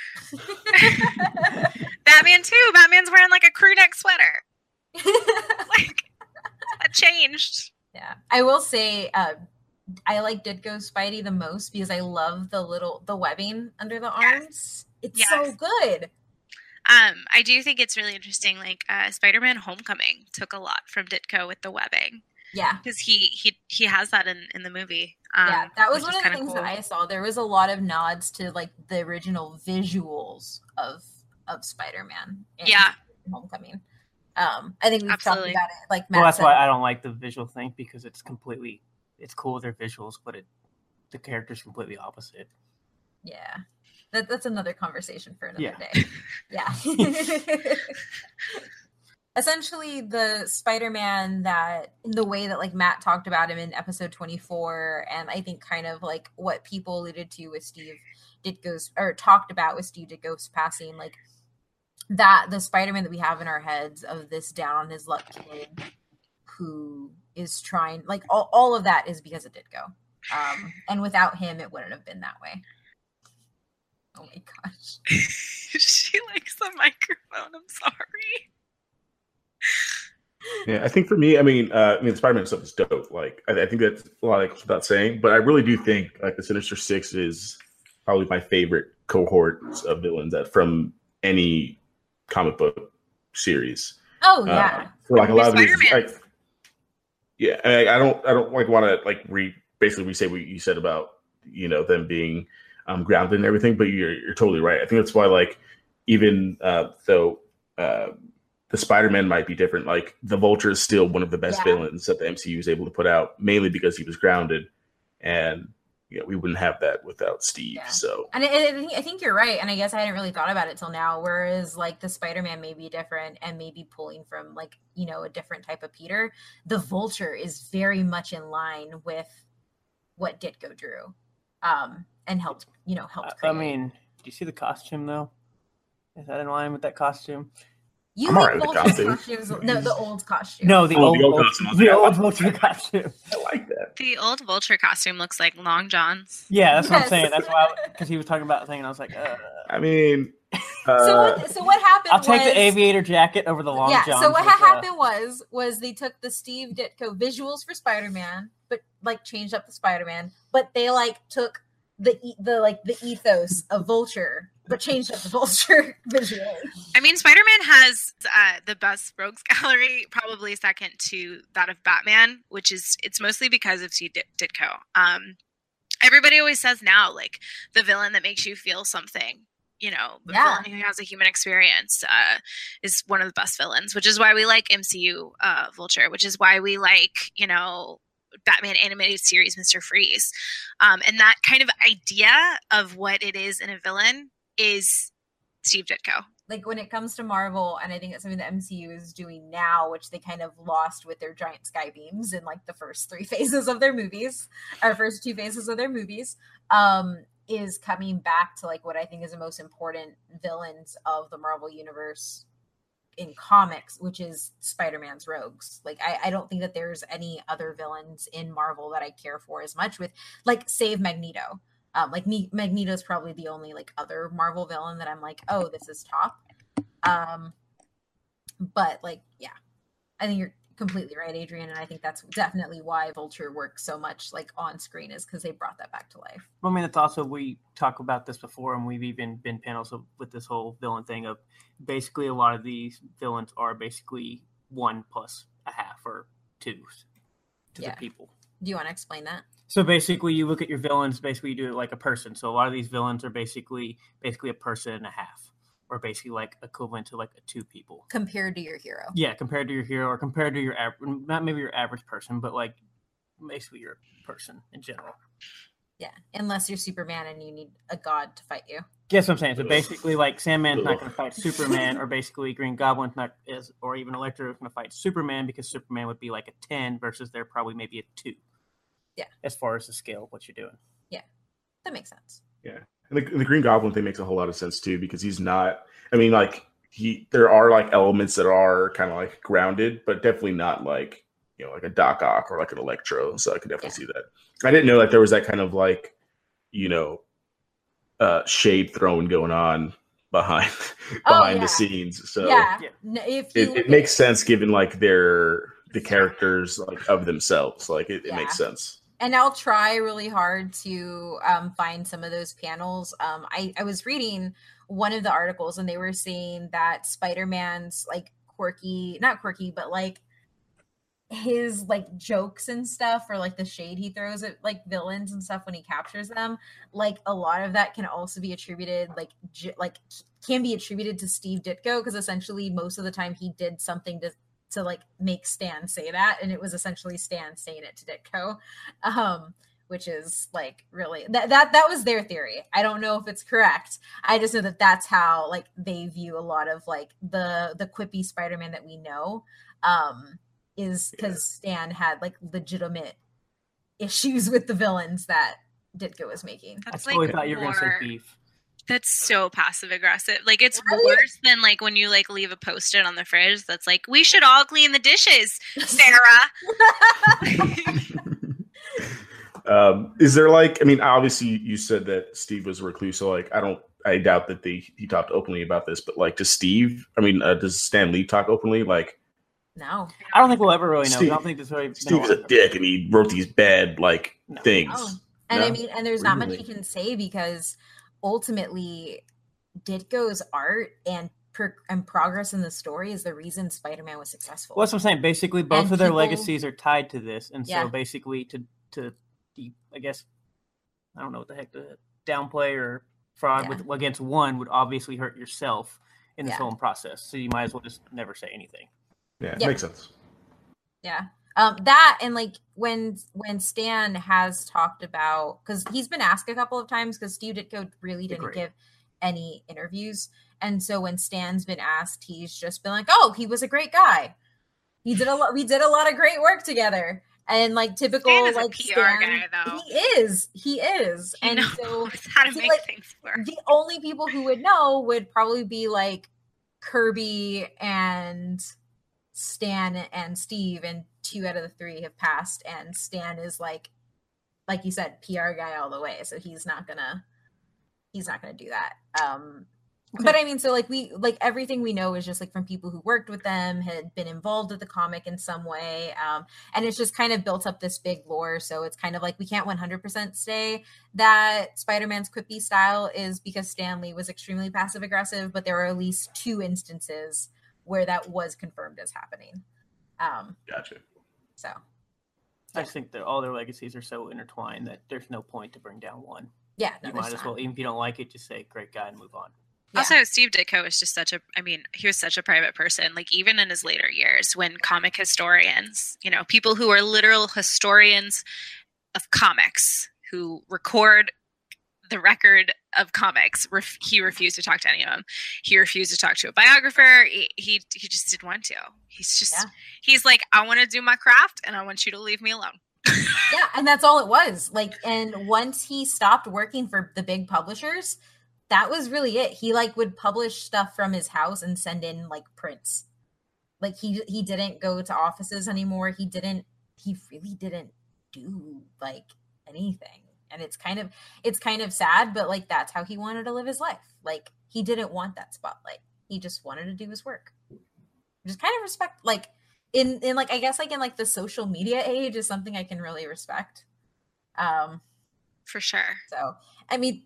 Batman too. Batman's wearing like a crew neck sweater. Like, that changed. Yeah. I will say, uh, I like Ditko's Spidey the most because I love the little, the webbing under the arms. Yes. It's yes. so good. Um, I do think it's really interesting. Like, uh, Spider-Man Homecoming took a lot from Ditko with the webbing. Yeah. Because he, he, he has that in, in the movie. Um, yeah, that was one of the things cool. that I saw. There was a lot of nods to like the original visuals of of Spider-Man. In yeah, Homecoming. Um, I think we've Absolutely. talked about it. Like, Matt well, that's said. why I don't like the visual thing because it's completely, it's cool with their visuals, but it the character's completely opposite. Yeah, that, that's another conversation for another yeah. day. Yeah. Essentially, the Spider-Man that, in the way that like Matt talked about him in episode twenty-four, and I think kind of like what people alluded to with Steve Ditko's, or talked about with Steve Ditko's passing, like that the Spider-Man that we have in our heads of this down on his luck kid who is trying, like all, all of that is because of Ditko. Um, and without him, it wouldn't have been that way. Oh my gosh. She likes the microphone. I'm sorry. Yeah, I think for me, I mean, uh, I mean, Spider-Man stuff is dope. Like, I, I think that's a lot of without saying, but I really do think like the Sinister Six is probably my favorite cohort of villains that from any comic book series. Oh yeah, uh, for like a lot of these, Spider-Man. like, yeah, I, I don't, I don't like want to like re basically re-say what you said about you know them being um, grounded and everything, but you're you're totally right. I think that's why like even uh, though. Uh, The Spider-Man might be different. Like the Vulture is still one of the best yeah. villains that the M C U was able to put out, mainly because he was grounded, and you know, we wouldn't have that without Steve. Yeah. So, and I, I think I think you're right, and I guess I hadn't really thought about it till now. Whereas like the Spider-Man may be different, and maybe pulling from like you know a different type of Peter. The Vulture is very much in line with what Ditko drew, um, and helped you know helped. I, I create. mean, do you see the costume though? Is that in line with that costume? You I'm like alright with the Vulture's costume. costumes? No, the old costume. No, the Oh, old, the old old costume. the Okay. old Vulture costume. I like that. The old Vulture costume looks like Long John's. Yeah, that's what I'm Yes. saying. That's why, because he was talking about the thing, and I was like, uh, I mean, So uh, what, so what happened? I'll take was, the aviator jacket over the long yeah. johns. So what with, uh, happened was was they took the Steve Ditko visuals for Spider-Man, but like changed up the Spider-Man, but they like took the e- the like the ethos of Vulture, but changed up the Vulture visually. I mean, Spider-Man has uh, the best rogues gallery, probably second to that of Batman, which is it's mostly because of Steve Dit- Ditko. Um, everybody always says now, like the villain that makes you feel something. You know, the Yeah. villain who has a human experience uh, is one of the best villains, which is why we like M C U uh, Vulture, which is why we like, you know, Batman animated series Mister Freeze. Um, and that kind of idea of what it is in a villain is Steve Ditko. Like when it comes to Marvel, and I think it's something the M C U is doing now, which they kind of lost with their giant sky beams in like the first three phases of their movies, or first two phases of their movies, um, is coming back to like what I think is the most important villains of the Marvel universe in comics, which is Spider-Man's rogues. Like I, I don't think that there's any other villains in Marvel that I care for as much with, like, save Magneto. Um, like Me- Magneto's probably the only like other Marvel villain that I'm like, oh, this is top. Um, but like, yeah, I think you're completely right, Adrian, and I think that's definitely why Vulture works so much like on screen is because they brought that back to life. I mean, it's also, we talked about this before, and we've even been panels of, with this whole villain thing of basically a lot of these villains are basically one plus a half or two to Yeah. the people. Do you want to explain that? So basically, you look at your villains, basically you do it like a person. So a lot of these villains are basically basically a person and a half, or basically like equivalent to like a two people. Compared to your hero. Yeah, compared to your hero, or compared to your average, not maybe your average person, but like basically you're a person in general. Yeah, unless you're Superman and you need a god to fight you. Guess what I'm saying? So basically, like Sandman's not Ugh. going to fight Superman, or basically Green Goblin's not is, or even Electro is going to fight Superman because Superman would be like a ten versus they're probably maybe a two. Yeah. As far as the scale of what you're doing. Yeah, that makes sense. Yeah, and the, the Green Goblin thing makes a whole lot of sense too because he's not. I mean, like he, there are like elements that are kind of like grounded, but definitely not like you know like a Doc Ock or like an Electro. So I can definitely yeah. see that. I didn't know that there was that kind of like you know uh, shade thrown going on behind oh, behind yeah. the scenes. So yeah, if it, it makes sense given like their the characters like of themselves. Like it, yeah. it makes sense. And I'll try really hard to um, find some of those panels. Um, I, I was reading one of the articles and they were saying that Spider-Man's like quirky, not quirky, but like his like jokes and stuff or like the shade he throws at like villains and stuff when he captures them. Like a lot of that can also be attributed like j- like can be attributed to Steve Ditko because essentially most of the time he did something to to like make Stan say that, and it was essentially Stan saying it to Ditko, um, which is like really that that that was their theory. I don't know if it's correct. I just know that that's how like they view a lot of like the the quippy Spider-Man that we know, um, is because yeah. Stan had like legitimate issues with the villains that Ditko was making. That's I totally like thought you were gonna say beef. That's so passive aggressive. Like it's worse than like when you like leave a post-it on the fridge that's like, we should all clean the dishes, Sarah. um, is there like, I mean, obviously you said that Steve was a recluse, so like I don't, I doubt that they he talked openly about this, but like does Steve, I mean, uh, does Stan Lee talk openly? Like, no, I don't think we'll ever really know. Steve, I don't think this really. Steve's a dick, and he wrote these bad like no. things. Oh. And no? I mean, and there's not much he can say because ultimately Ditko's art and per- and progress in the story is the reason Spider-Man was successful. Well, that's what I'm saying. Basically, both and of their people, legacies are tied to this, and yeah. so basically, to to I guess I don't know what the heck to downplay or fraud yeah. with against one would obviously hurt yourself in this yeah. whole process. So you might as well just never say anything. Yeah, yeah. makes sense. Yeah. Um, that and like when when Stan has talked about, because he's been asked a couple of times because Steve Ditko really didn't Agreed. give any interviews, and so when Stan's been asked, he's just been like, "Oh, he was a great guy. He did a lot. We did a lot of great work together." And like typical Stan is like a P R Stan, guy, though. he is, he is, he and knows so how to see, make like, things work. The only people who would know would probably be like Kirby and Stan and Steve, and two out of the three have passed, and Stan is like like you said, P R guy all the way, so he's not gonna he's not gonna do that. Um okay. But I mean, so like we like everything we know is just like from people who worked with them, had been involved with the comic in some way, um and it's just kind of built up this big lore. So it's kind of like we can't one hundred percent say that Spider-Man's quippy style is because Stan Lee was extremely passive aggressive, but there are at least two instances where that was confirmed as happening. Um, gotcha. So, I just think that all their legacies are so intertwined that there's no point to bring down one. Yeah, no, you might as well, even if you don't like it, just say "great guy" and move on. Yeah. Also, Steve Ditko is just such a, I mean, he was such a private person. Like even in his later years, when comic historians, you know, people who are literal historians of comics who record the record of comics, ref- he refused to talk to any of them. He refused to talk to a biographer. He he, he just didn't want to. He's just, yeah. he's like, I want to do my craft and I want you to leave me alone. Yeah, and that's all it was. Like, and once he stopped working for the big publishers, that was really it. He like would publish stuff from his house and send in like prints. Like he he didn't go to offices anymore. He didn't, he really didn't do like anything. And it's kind of, it's kind of sad, but like, that's how he wanted to live his life. Like he didn't want that spotlight. He just wanted to do his work. Just kind of respect, like in, in like, I guess like in like the social media age is something I can really respect. Um, For sure. So, I mean,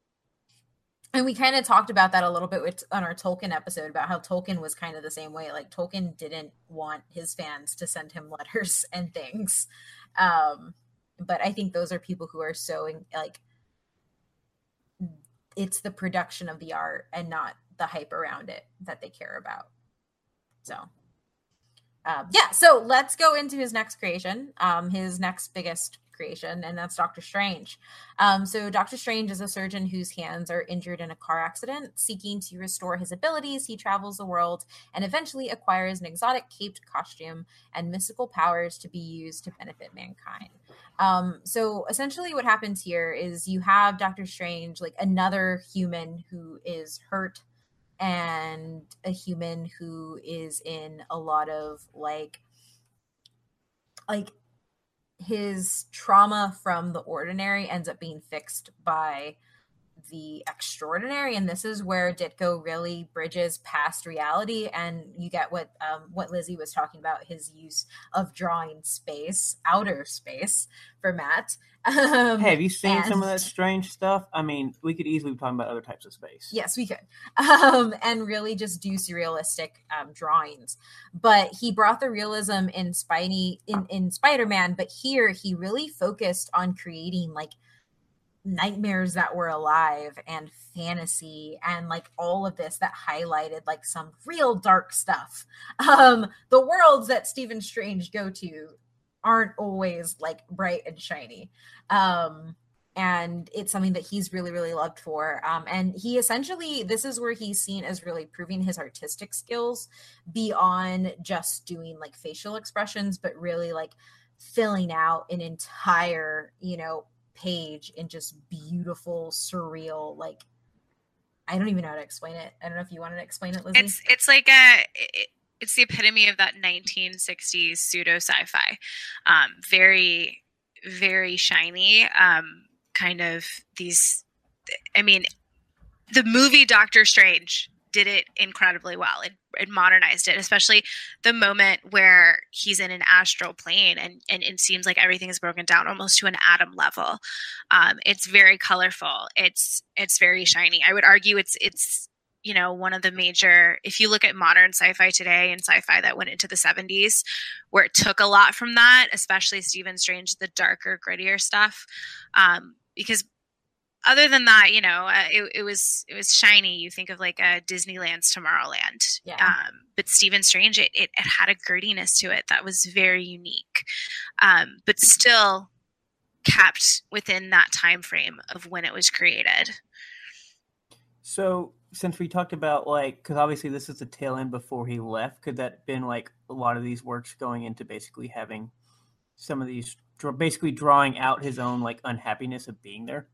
and we kind of talked about that a little bit with, on our Tolkien episode about how Tolkien was kind of the same way. Like Tolkien didn't want his fans to send him letters and things. Um, But I think those are people who are so like, it's the production of the art and not the hype around it that they care about. So, um, yeah, so let's go into his next creation, um, his next biggest creation, and that's Doctor Strange. Um, so Doctor Strange is a surgeon whose hands are injured in a car accident. Seeking to restore his abilities, he travels the world and eventually acquires an exotic caped costume and mystical powers to be used to benefit mankind. Um, so essentially what happens here is you have Doctor Strange, like another human who is hurt, and a human who is in a lot of like like his trauma from the ordinary ends up being fixed by the extraordinary, and this is where Ditko really bridges past reality, and you get what um, what Lizzie was talking about, his use of drawing space, outer space for Matt. Um, hey, have you seen and, some of that Strange stuff? I mean, we could easily be talking about other types of space. Yes, we could. Um, and really just do surrealistic um, drawings. But he brought the realism in Spidey in, in Spider-Man, but here he really focused on creating like nightmares that were alive and fantasy and like all of this that highlighted like some real dark stuff. Um, the worlds that Stephen Strange go to aren't always like bright and shiny. Um, and it's something that he's really, really loved for. Um, and he essentially, this is where he's seen as really proving his artistic skills beyond just doing like facial expressions, but really like filling out an entire, you know, page in just beautiful, surreal, like I don't even know how to explain it. I don't know if you wanted to explain it, Lizzie. It's it's like a it, it's the epitome of that nineteen sixties pseudo sci-fi. Um, very, very shiny. Um, kind of these. I mean, the movie Doctor Strange did it incredibly well. It, it modernized it, especially the moment where he's in an astral plane and, and it seems like everything is broken down almost to an atom level. Um, it's very colorful. It's, it's very shiny. I would argue it's, it's, you know, one of the major, if you look at modern sci-fi today and sci-fi that went into the seventies, where it took a lot from that, especially Stephen Strange, the darker, grittier stuff. Um, because other than that, you know, uh, it, it was it was shiny. You think of like a Disneyland's Tomorrowland, yeah. um, but Stephen Strange, it, it, it had a grittiness to it that was very unique, um, but still kept within that time frame of when it was created. So, since we talked about like, because obviously this is the tail end before he left, could that been like a lot of these works going into basically having some of these, basically drawing out his own like unhappiness of being there?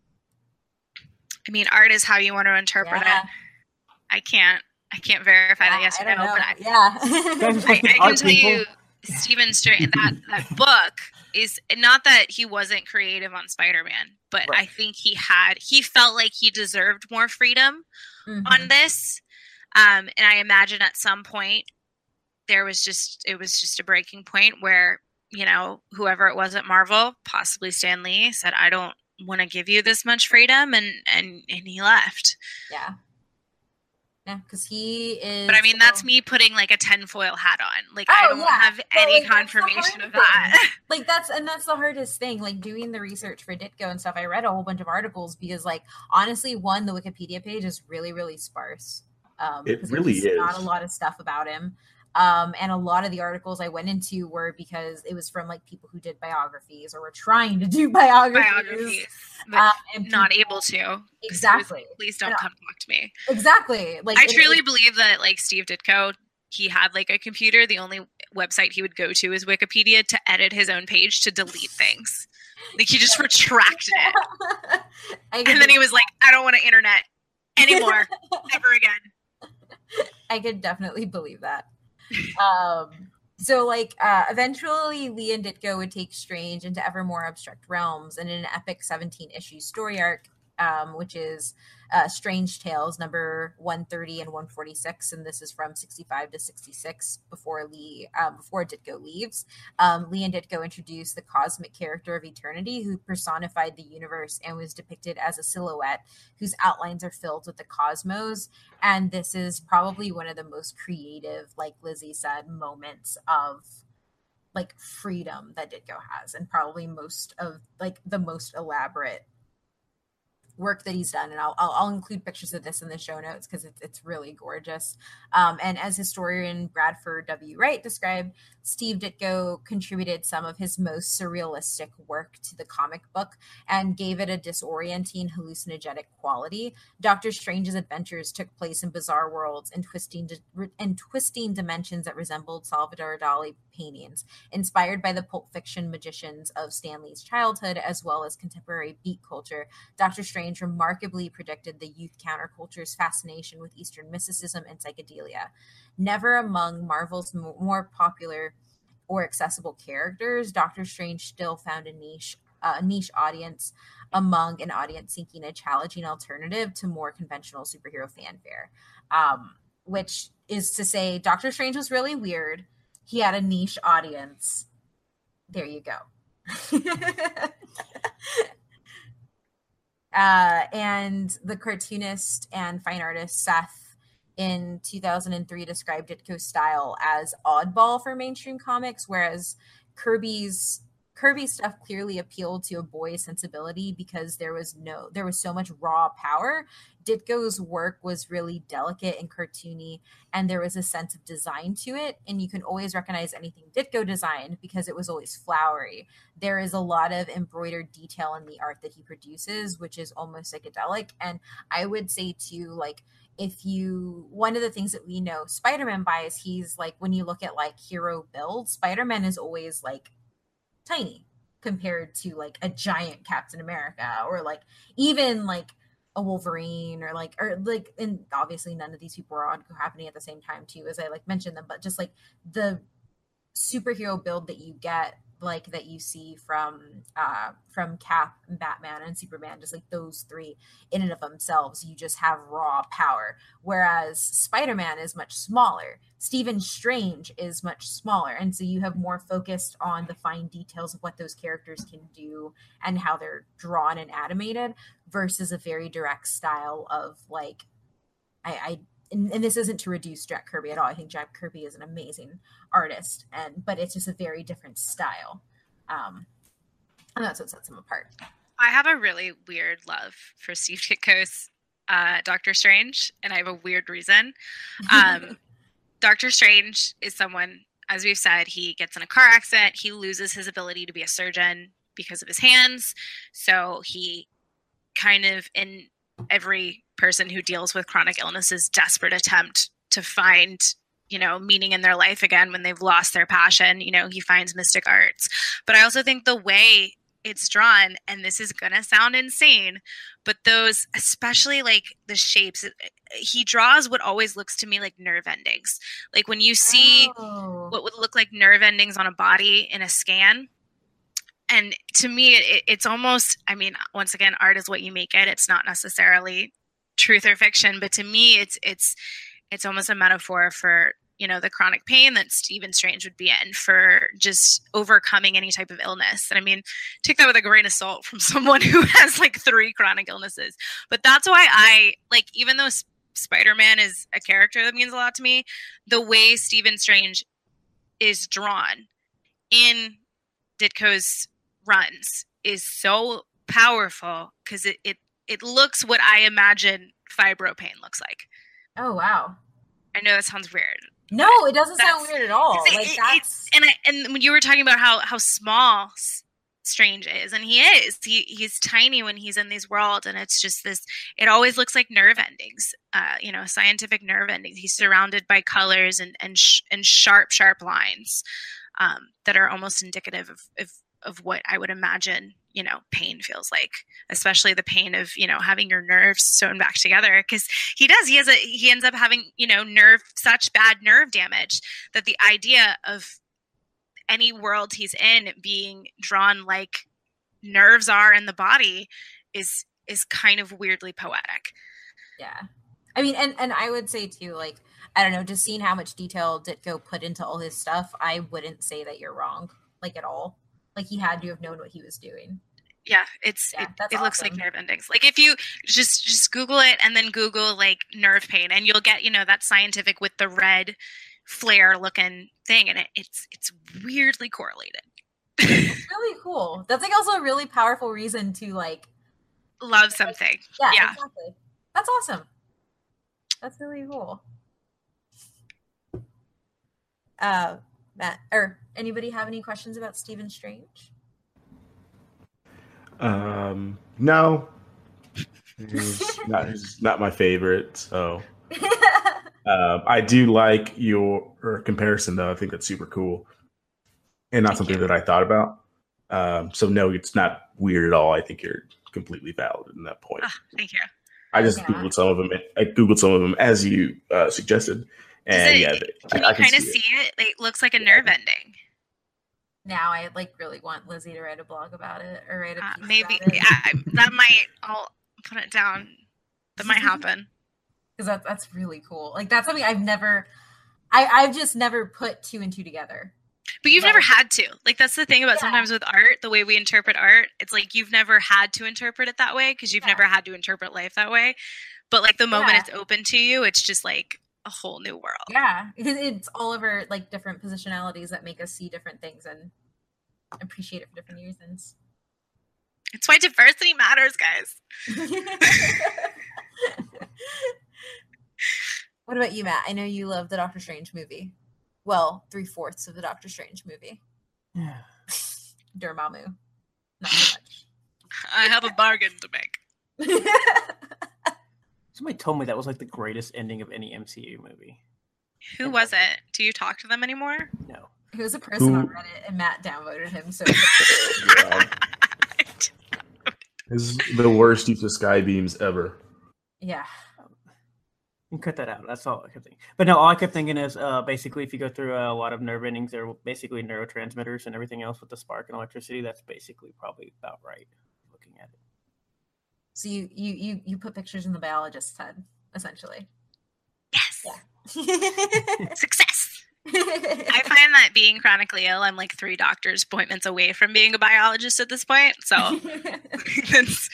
I mean, art is how you want to interpret yeah. it. I can't, I can't verify yeah, that yes or no, know. but I, yeah, I, I can tell you, Stephen Strange, that that book is not that he wasn't creative on Spider-Man, but right. I think he had, he felt like he deserved more freedom mm-hmm. on this, um, and I imagine at some point there was just, it was just a breaking point where, you know, whoever it was at Marvel, possibly Stan Lee, said, "I don't want to give you this much freedom," and and and he left. Yeah, yeah, because he is. But I mean, that's me putting like a tinfoil hat on. Like, oh, I don't yeah. have any like, confirmation of that. Like that's and that's the hardest thing. Like doing the research for Ditko and stuff. I read a whole bunch of articles because, like, honestly, one, the Wikipedia page is really, really sparse. Um, it really is not a lot of stuff about him. Um, and a lot of the articles I went into were because it was from like people who did biographies or were trying to do biographies, biographies but um, and not people, able to. Exactly. Was, Please don't come talk to me. Exactly. Like I it, truly it, believe that like Steve Ditko, he had like a computer. The only website he would go to is Wikipedia to edit his own page to delete things. Like he just retracted it. And then he was like, I don't want to internet anymore ever again. I could definitely believe that. um so like uh eventually Lee and Ditko would take Strange into ever more abstract realms, and in an epic seventeen issue story arc, um which is uh Strange Tales number one thirty and one forty-six, and this is from sixty-five to sixty-six before Lee um before Ditko leaves. um Lee and Ditko introduced the cosmic character of Eternity, who personified the universe and was depicted as a silhouette whose outlines are filled with the cosmos. And this is probably one of the most creative, like Lizzie said, moments of like freedom that Ditko has, and probably most of like the most elaborate work that he's done, and I'll, I'll I'll include pictures of this in the show notes because it's it's really gorgeous. Um, and as historian Bradford W. Wright described, Steve Ditko contributed some of his most surrealistic work to the comic book and gave it a disorienting, hallucinogenic quality. Doctor Strange's adventures took place in bizarre worlds and twisting and twisting dimensions that resembled Salvador Dali paintings, inspired by the Pulp Fiction magicians of Stan Lee's childhood as well as contemporary beat culture. Doctor Strange remarkably predicted the youth counterculture's fascination with Eastern mysticism and psychedelia. Never among Marvel's more popular or accessible characters, Doctor Strange still found a niche, uh, niche audience among an audience seeking a challenging alternative to more conventional superhero fanfare. Um, which is to say, Doctor Strange was really weird. He had a niche audience. There you go. Uh, and the cartoonist and fine artist Seth in two thousand three described Ditko's style as oddball for mainstream comics, whereas Kirby's Kirby stuff clearly appealed to a boy's sensibility because there was no there was so much raw power. Ditko's work was really delicate and cartoony, and there was a sense of design to it, and you can always recognize anything Ditko designed because it was always flowery. There is a lot of embroidered detail in the art that he produces, which is almost psychedelic. And I would say too, like, if you, one of the things that we know Spider-Man by is he's like, when you look at like hero builds, Spider-Man is always like tiny compared to like a giant Captain America or like even like a Wolverine or like or like and obviously none of these people are on happening at the same time too, as I like mentioned them, but just like the superhero build that you get, like that you see from uh from Cap and Batman and Superman, just like those three in and of themselves, you just have raw power. Whereas Spider-Man is much smaller. Stephen Strange is much smaller. And so you have more focused on the fine details of what those characters can do and how they're drawn and animated versus a very direct style of like I, I And, and this isn't to reduce Jack Kirby at all. I think Jack Kirby is an amazing artist, and but it's just a very different style, um, and that's what sets him apart. I have a really weird love for Steve Ditko's uh, Doctor Strange, and I have a weird reason. Um, Doctor Strange is someone, as we've said, he gets in a car accident. He loses his ability to be a surgeon because of his hands, so he kind of in every person who deals with chronic illnesses desperate attempt to find, you know, meaning in their life again when they've lost their passion. You know, he finds mystic arts. But I also think the way it's drawn, and this is gonna sound insane, but those, especially like the shapes, he draws what always looks to me like nerve endings. Like when you see oh. what would look like nerve endings on a body in a scan. And to me, it, it's almost, I mean, once again, art is what you make it. It's not necessarily truth or fiction, but to me, it's it's it's almost a metaphor for, you know, the chronic pain that Stephen Strange would be in, for just overcoming any type of illness. And I mean, take that with a grain of salt from someone who has like three chronic illnesses. But that's why I, like, even though Spider-Man is a character that means a lot to me, the way Stephen Strange is drawn in Ditko's runs is so powerful because it, it it looks what I imagine fibro pain looks like. Oh wow! I know that sounds weird. No, it doesn't sound weird at all. It, like it, that's and I, and when you were talking about how how small Strange is, and he is, he he's tiny when he's in these worlds, and it's just this. It always looks like nerve endings, uh, you know, scientific nerve endings. He's surrounded by colors and and sh- and sharp sharp lines um, that are almost indicative of. of of what I would imagine, you know, pain feels like, especially the pain of, you know, having your nerves sewn back together. Cause he does, he has a, he ends up having, you know, nerve, such bad nerve damage that the idea of any world he's in being drawn like nerves are in the body is, is kind of weirdly poetic. Yeah. I mean, and, and I would say too, like, I don't know, just seeing how much detail Ditko put into all his stuff, I wouldn't say that you're wrong, like at all. Like he had to have known what he was doing. Yeah, it's yeah, it, it awesome. looks like nerve endings. Like if you just just Google it and then Google like nerve pain, and you'll get, you know, that scientific with the red flare looking thing, and it, it's it's weirdly correlated. It's really cool. That's like also a really powerful reason to like love something. Yeah, Yeah. exactly. That's awesome. That's really cool. Uh, Matt, or anybody have any questions about Stephen Strange? Um, no, he's not. He's not my favorite. So, um, I do like your comparison, though. I think that's super cool, and not Thank something you. that I thought about. Um, so no, it's not weird at all. I think you're completely valid in that point. Oh, thank you. I just Yeah. googled some of them. I googled some of them as you uh, suggested, and Does it, yeah, can I, you I can kind of see, see it. it? It looks like a nerve ending. Now I like really want Lizzie to write a blog about it or write a Uh, piece maybe about it. I, that might. I'll put it down. That might happen. Because that, that's really cool. Like that's something I've never, I, I've just never put two and two together. But you've Right. never had to. Like that's the thing about Yeah. sometimes with art, the way we interpret art, it's like you've never had to interpret it that way because you've Yeah. never had to interpret life that way. But like the moment Yeah. it's open to you, it's just like a whole new world. Yeah, because it's all of our like different positionalities that make us see different things and appreciate it for different reasons. It's why diversity matters, guys. What about you, Matt? I know you love the Doctor Strange movie. Well, three fourths of the Doctor Strange movie. Yeah. Dormammu. Not so much. I have a bargain to make. Somebody told me that was like the greatest ending of any M C U movie. Who was it? Do you talk to them anymore? No. He was a person Who- on Reddit, and Matt downvoted him. So Yeah. This is the worst use of sky beams ever. yeah, You can cut that out. That's all I kept thinking. But no, all I kept thinking is uh, basically if you go through a lot of nerve endings, they're basically neurotransmitters and everything else with the spark and electricity. That's basically probably about right. Looking at it. so you you you you put pictures in the biologist's head, essentially. Yes. Yeah. Success. I find that being chronically ill, I'm like three doctor's appointments away from being a biologist at this point. So it's,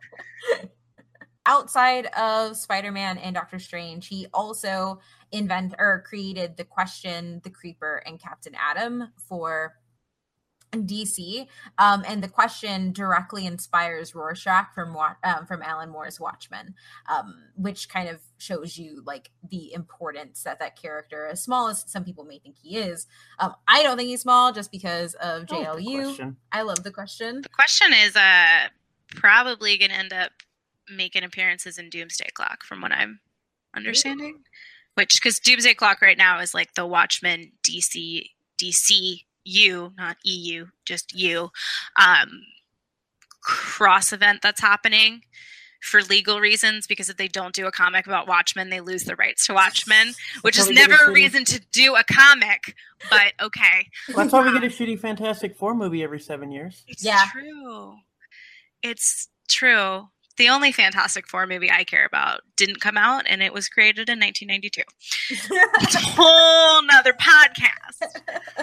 Outside of Spider-Man and Doctor Strange, he also invented or created the Question, the Creeper, and Captain Atom for D C. Um, and the Question directly inspires Rorschach from Wa- um, from Alan Moore's Watchmen, um, which kind of shows you like the importance that that character, as small as some people may think he is, um, I don't think he's small just because of Oh, J L good U. question. I love the Question. the question is uh probably going to end up making appearances in Doomsday Clock, from what I'm understanding. Which, because Doomsday Clock right now is like the Watchmen D C D C U, not E U, just U, um, cross event that's happening for legal reasons, because if they don't do a comic about Watchmen, they lose the rights to Watchmen, which That's is how we get never a a shitty- reason to do a comic, but okay. Well, that's why we get a shitty Fantastic Four movie every seven years. It's Yeah. true. It's true. The only Fantastic Four movie I care about didn't come out, and it was created in nineteen ninety-two. It's a whole nother podcast.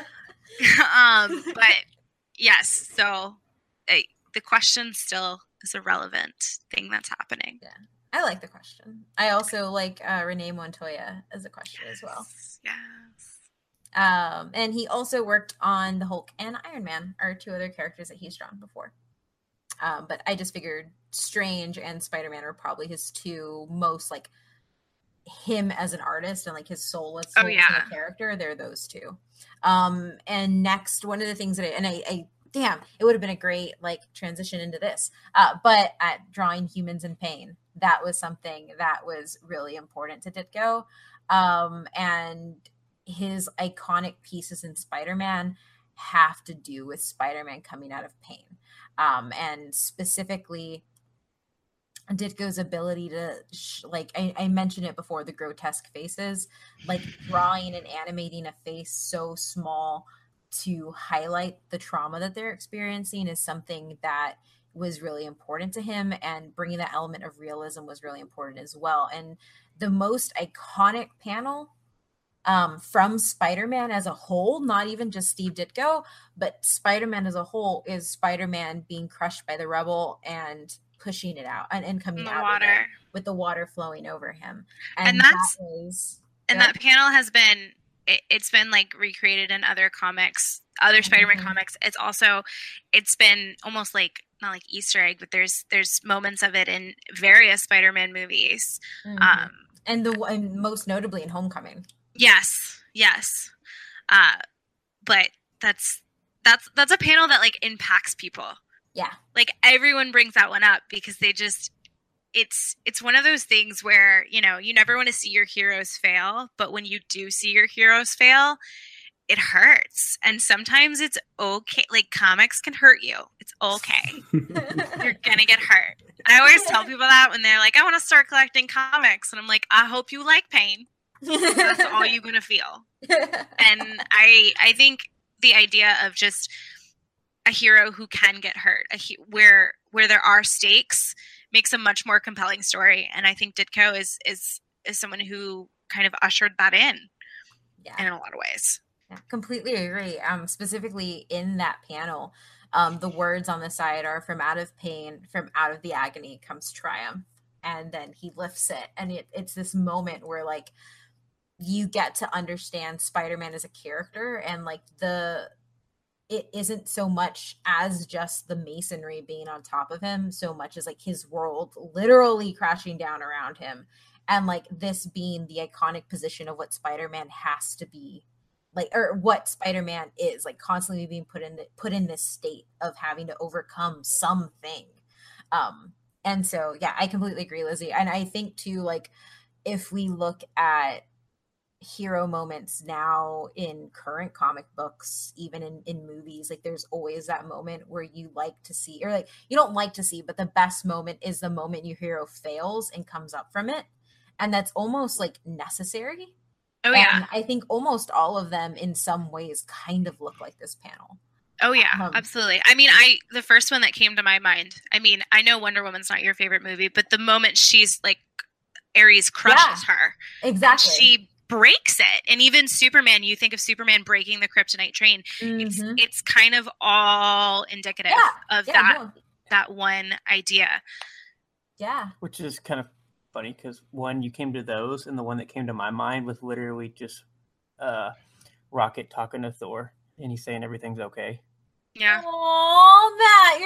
um, but yes, so uh, the question still is a relevant thing that's happening. I like the Question. I also like uh, Renee Montoya as a Question as well. Yes. Um, and he also worked on the Hulk and Iron Man, are two other characters that he's drawn before. Um, but I just figured Strange and Spider-Man are probably his two most like him as an artist and like his soul as Oh, soul yeah. as a character. They're those two. Um, and next, one of the things that I, and I, I damn, it would have been a great like transition into this. Uh, but at drawing humans in pain, that was something that was really important to Ditko. Um, and his iconic pieces in Spider-Man have to do with Spider-Man coming out of pain. Um, and specifically Ditko's ability to sh- like I, I mentioned it before, the grotesque faces, like drawing and animating a face so small to highlight the trauma that they're experiencing is something that was really important to him, and bringing that element of realism was really important as well. And the most iconic panel um, from Spider-Man as a whole, not even just Steve Ditko, but Spider-Man as a whole, is Spider-Man being crushed by the rubble and pushing it out and, and coming In the out water. of it with the water flowing over him. And, And that's- that was And yeah. that panel has been, it, it's been like recreated in other comics, other Spider-Man Mhm. comics. It's also, it's been almost like not like Easter egg, but there's there's moments of it in various Spider-Man movies. Mm-hmm. Um, and the and most notably in Homecoming. Yes, yes. Uh, but that's that's that's a panel that like impacts people. Yeah. Like everyone brings that one up because they just it's it's one of those things where, you know, you never want to see your heroes fail, but when you do see your heroes fail, it hurts. And sometimes it's okay. Like comics can hurt you. It's okay. You're gonna get hurt. I always tell people that when they're like, I want to start collecting comics. And I'm like, I hope you like pain. That's all you're gonna feel. And I I think the idea of just a hero who can get hurt, a he- where where there are stakes, makes a much more compelling story. And I think Ditko is is is someone who kind of ushered that in, yeah. in a lot of ways. Yeah, completely agree. Um, specifically in that panel, um, the words on the side are "From out of pain, from out of the agony comes triumph," and then he lifts it, and it, it's this moment where like you get to understand Spider-Man as a character, and like the it isn't so much as just the masonry being on top of him, so much as like his world literally crashing down around him, and like this being the iconic position of what Spider-Man has to be. Like, or what Spider-Man is, like constantly being put in the, put in this state of having to overcome something. Um, and so, yeah, I completely agree, Lizzie. And I think too, like, if we look at hero moments now in current comic books, even in, in movies, like there's always that moment where you like to see, or like you don't like to see, but the best moment is the moment your hero fails and comes up from it. And that's almost like necessary. Oh, yeah. And I think almost all of them in some ways kind of look like this panel. Oh, yeah, Um, absolutely. I mean, I the first one that came to my mind, I mean, I know Wonder Woman's not your favorite movie, but the moment she's like, Ares crushes Yeah, her. Exactly. She breaks it. And even Superman, you think of Superman breaking the kryptonite train. Mm-hmm. It's it's kind of all indicative Yeah, of yeah, that no. that one idea. Yeah. Which is kind of funny because one, you came to those, and the one that came to my mind was literally just uh, Rocket talking to Thor, and he's saying everything's okay. Yeah. Oh, Matt,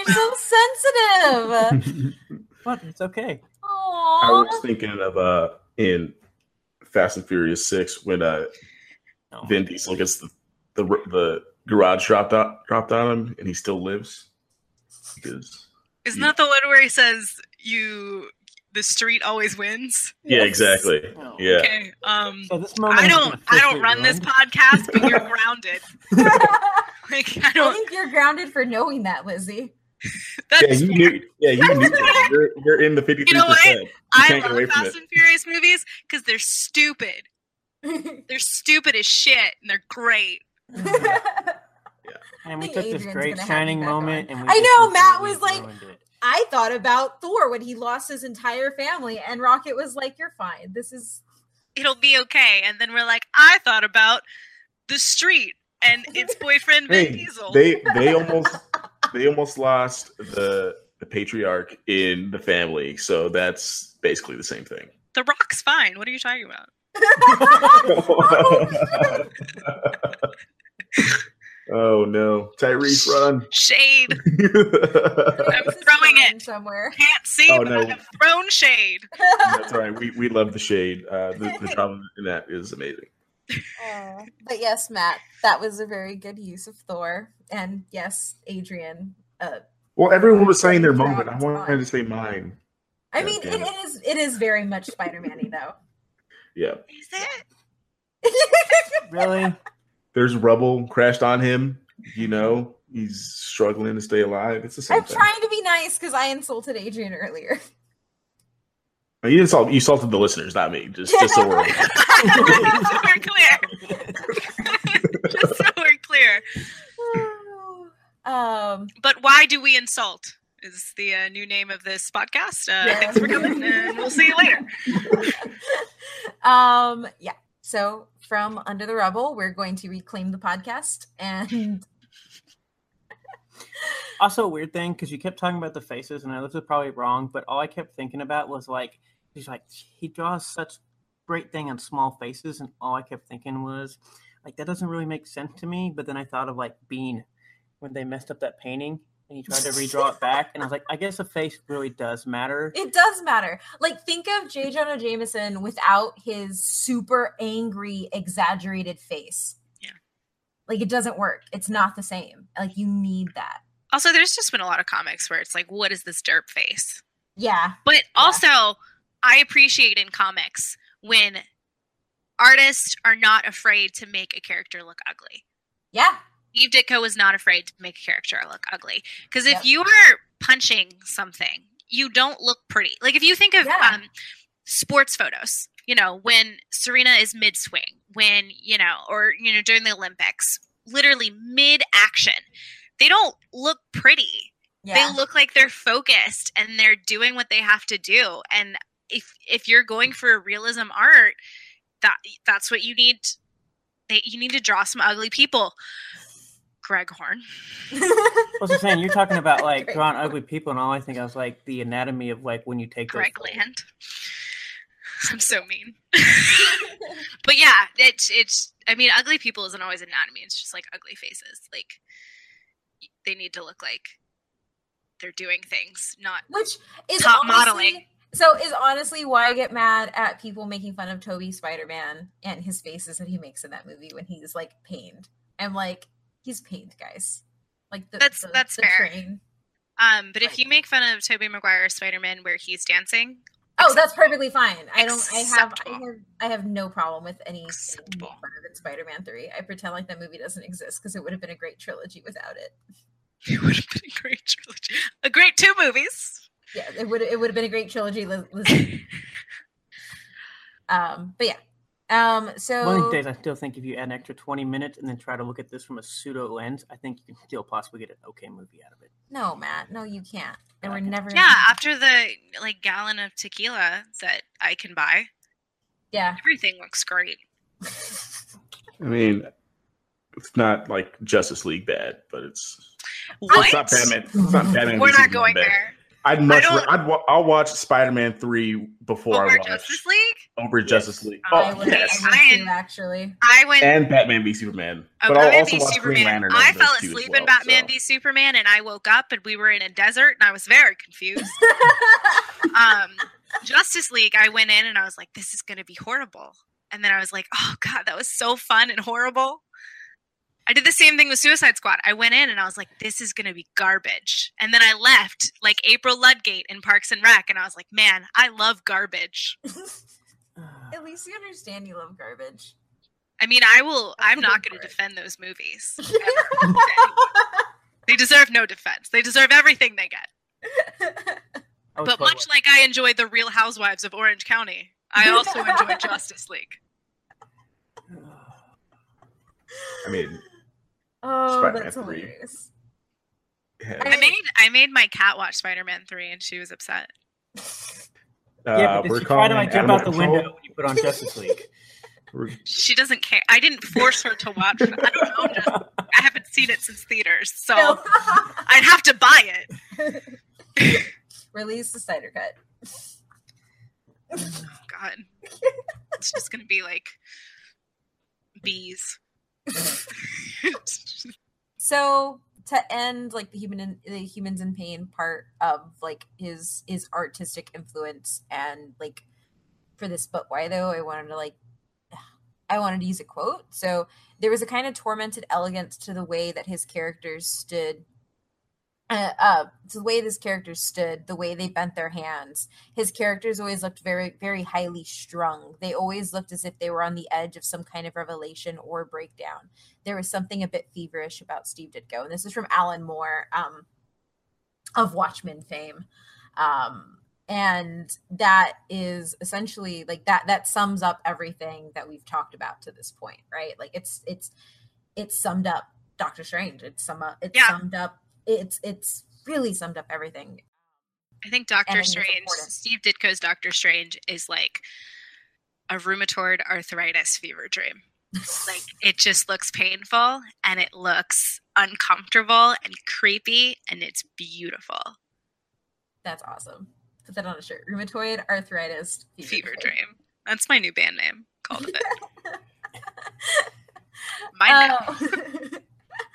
you're so sensitive. What? It's okay. Aww. I was thinking of uh in Fast and Furious Six when uh No. Vin Diesel gets the the, the garage dropped out dropped on him and he still lives. Because Isn't Yeah. that the one where he says you the street always wins? yeah, Yes. exactly. No. Yeah. Okay. Um So this moment I has don't been I don't officially run this ruined. podcast, but you're grounded. Like I I don't think you're grounded for knowing that, Lizzie. that's Yeah, you knew. Yeah, you knew that. You're, you're in the fifty-three You know what? percent. You I can't get away love from Fast it. and Furious movies because they're stupid. They're stupid as shit and they're great. And we I think took this Adrian's great gonna have shining me back moment, on. and we I just know, Matt completely was like- ruined it. I thought about Thor when he lost his entire family, and Rocket was like, "You're fine. This is." It'll be okay. And then we're like, I thought about the street and its boyfriend Vin Hey, Diesel. they they almost they almost lost the the patriarch in the family, so that's basically the same thing. The Rock's fine. What are you talking about? Oh no, Tyrese, run! Shade. I'm This is throwing going it. somewhere. Can't see, Oh, but no. I have thrown shade. That's all right. We we love the shade. Uh, the the drama in that is amazing. Uh, but yes, Matt, that was a very good use of Thor, and yes, Adrian. Uh, Well, everyone was saying their Drop moment. I wanted time. to say mine. I God mean, damn it, it is it is very much Spider-Man-y though. Yeah, Is it? Really? there's rubble crashed on him. You know, he's struggling to stay alive. It's the same I'm thing. trying to be nice because I insulted Adrian earlier. Oh, you insult you insulted the listeners, not me. Just just so we're Just so we're clear. Just so we're clear. um, But why do we insult? Is the uh, new name of this podcast. Uh, Yeah. Thanks for coming, and we'll see you later. um, yeah. So from Under the Rubble, we're going to reclaim the podcast, and Also, a weird thing because you kept talking about the faces, and I know this is probably wrong, but all I kept thinking about was like he's like he draws such great thing on small faces, and all I kept thinking was like that doesn't really make sense to me. But then I thought of like Bean when they messed up that painting, and he tried to redraw it back, and I was like, I guess the face really does matter. It does matter. Like, think of J. Jonah Jameson without his super angry, exaggerated face. Yeah. Like, it doesn't work. It's not the same. Like, you need that. Also, there's just been a lot of comics where it's like, what is this derp face? Yeah. But also, yeah. I appreciate in comics when artists are not afraid to make a character look ugly. Yeah. Steve Ditko was not afraid to make a character look ugly. Because if Yep. you are punching something, you don't look pretty. Like, if you think of Yeah. um, sports photos, you know, when Serena is mid-swing, when, you know, or, you know, during the Olympics, literally mid-action, they don't look pretty. Yeah. They look like they're focused and they're doing what they have to do. And if if you're going for realism art, that that's what you need. They, you need to draw some ugly people. Greg Horn. I was saying, you're talking about like Great. drawing ugly people, and all I think I was like the anatomy of like when you take those Greg photos. Land. I'm so mean. But yeah, it's it's. I mean, ugly people isn't always anatomy. It's just like ugly faces. Like they need to look like they're doing things, not Which is top honestly, modeling. So is honestly why I get mad at people making fun of Toby Spider-Man and his faces that he makes in that movie when he's like pained. I'm like, he's pained, guys. Like the, That's- the, that's the fair. train. Um, but if you make fun of Tobey Maguire Spider-Man where he's dancing, Oh, that's perfectly fine. I don't. I have. I Acceptable. have. I have no problem with any Acceptable. fun of it. Spider-Man three. I pretend like that movie doesn't exist because it would have been a great trilogy without it. it would have been a great trilogy. A great two movies. Yeah, it would. It would have been a great trilogy. Liz, Liz- um, but yeah. Um. So One of these days, I still think if you add an extra twenty minutes and then try to look at this from a pseudo lens, I think you can still possibly get an okay movie out of it. no, Matt. No, you can't. And we're Okay. never. Yeah, after the like gallon of tequila that I can buy, Yeah. everything looks great. I mean, it's not like Justice League bad, but it's What? it's not Batman. It's not Batman. We're v not Superman going bad. there. I'd much. don't- I'd. wa- I'll watch Spider-Man three before Over I watch Justice League? over Justice League. I Oh would, yes, I would I- too, actually. I went. and Batman v Superman. Oh, but I'll Batman also v watch Green Superman. Lantern. I over those fell two as asleep well, in Batman so. v Superman, and I woke up and we were in a desert, and I was very confused. um, Justice League, I went in and I was like, "This is going to be horrible," and then I was like, "Oh God, that was so fun and horrible." I did the same thing with Suicide Squad. I went in and I was like, "This is going to be garbage," and then I left like April Ludgate in Parks and Rec, and I was like, "Man, I love garbage." At least you understand you love garbage. I mean, I will. That's I'm the not big going to part. defend those movies. ever. They deserve no defense. They deserve everything they get. I was But told much like I enjoyed The Real Housewives of Orange County, I also enjoyed Justice League. what- I mean, Oh, Spider-Man that's three. hilarious. yeah. I made I made my cat watch Spider-Man three, and she was upset. Uh, yeah, but we're did you try to calling like jump Animal out the Control. window when you put on Justice League? We're- She doesn't care. I didn't force her to watch it. I don't know. Just, I haven't seen it since theaters, so No. I'd have to buy it. Release the Snyder cut. God, it's just gonna be like bees. So to end like the human in, the humans in pain part of like his his artistic influence and like for this book, why though I wanted to like I wanted to use a quote. So there was a kind of tormented elegance to the way that his characters stood. Uh, uh, to the way his characters stood, the way they bent their hands. His characters always looked very, very highly strung. They always looked as if they were on the edge of some kind of revelation or breakdown. There was something a bit feverish about Steve Ditko. And this is from Alan Moore um, of Watchmen fame. Um, and that is essentially like that, that sums up everything that we've talked about to this point, right? Like it's, it's, it's summed up Doctor Strange. It's sum up, it's Yeah. summed up, it's, it's really summed up everything. I think And Doctor it's Strange, important. Steve Ditko's Doctor Strange is like a rheumatoid arthritis fever dream. Like it just looks painful and it looks uncomfortable and creepy and it's beautiful. That's awesome. Put that on a shirt. Rheumatoid arthritis fever, Fever dream. dream. That's my new band name. Called it. Mine now. Uh,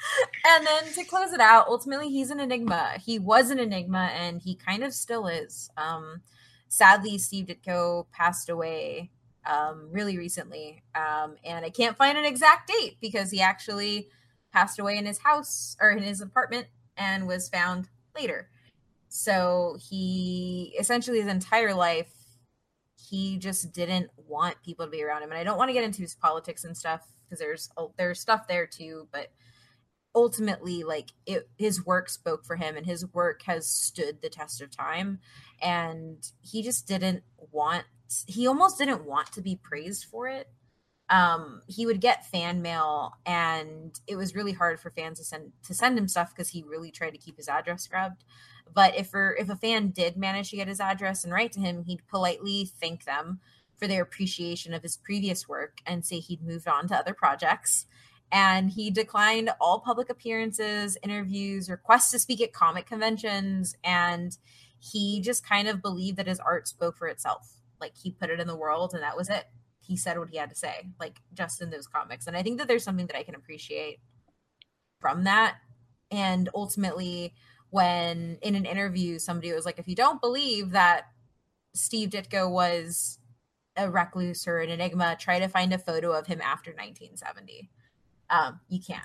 And then to close it out, ultimately he's an enigma. He was an enigma, and he kind of still is. Um, sadly, Steve Ditko passed away um, really recently, um, and I can't find an exact date because he actually passed away in his house or in his apartment and was found later. So he essentially his entire life, he just didn't want people to be around him. And I don't want to get into his politics and stuff because there's there's stuff there too, but ultimately, like it, his work spoke for him, and his work has stood the test of time. And he just didn't want, he almost didn't want to be praised for it. Um, he would get fan mail, and it was really hard for fans to send to send him stuff because he really tried to keep his address scrubbed. But if er, if a fan did manage to get his address and write to him, he'd politely thank them for their appreciation of his previous work and say he'd moved on to other projects. And he declined all public appearances, interviews, requests to speak at comic conventions. And he just kind of believed that his art spoke for itself. Like, he put it in the world, and that was it. He said what he had to say, like, just in those comics. And I think that there's something that I can appreciate from that. And ultimately, when in an interview, somebody was like, if you don't believe that Steve Ditko was a recluse or an enigma, try to find a photo of him after nineteen seventy. Um, you can't.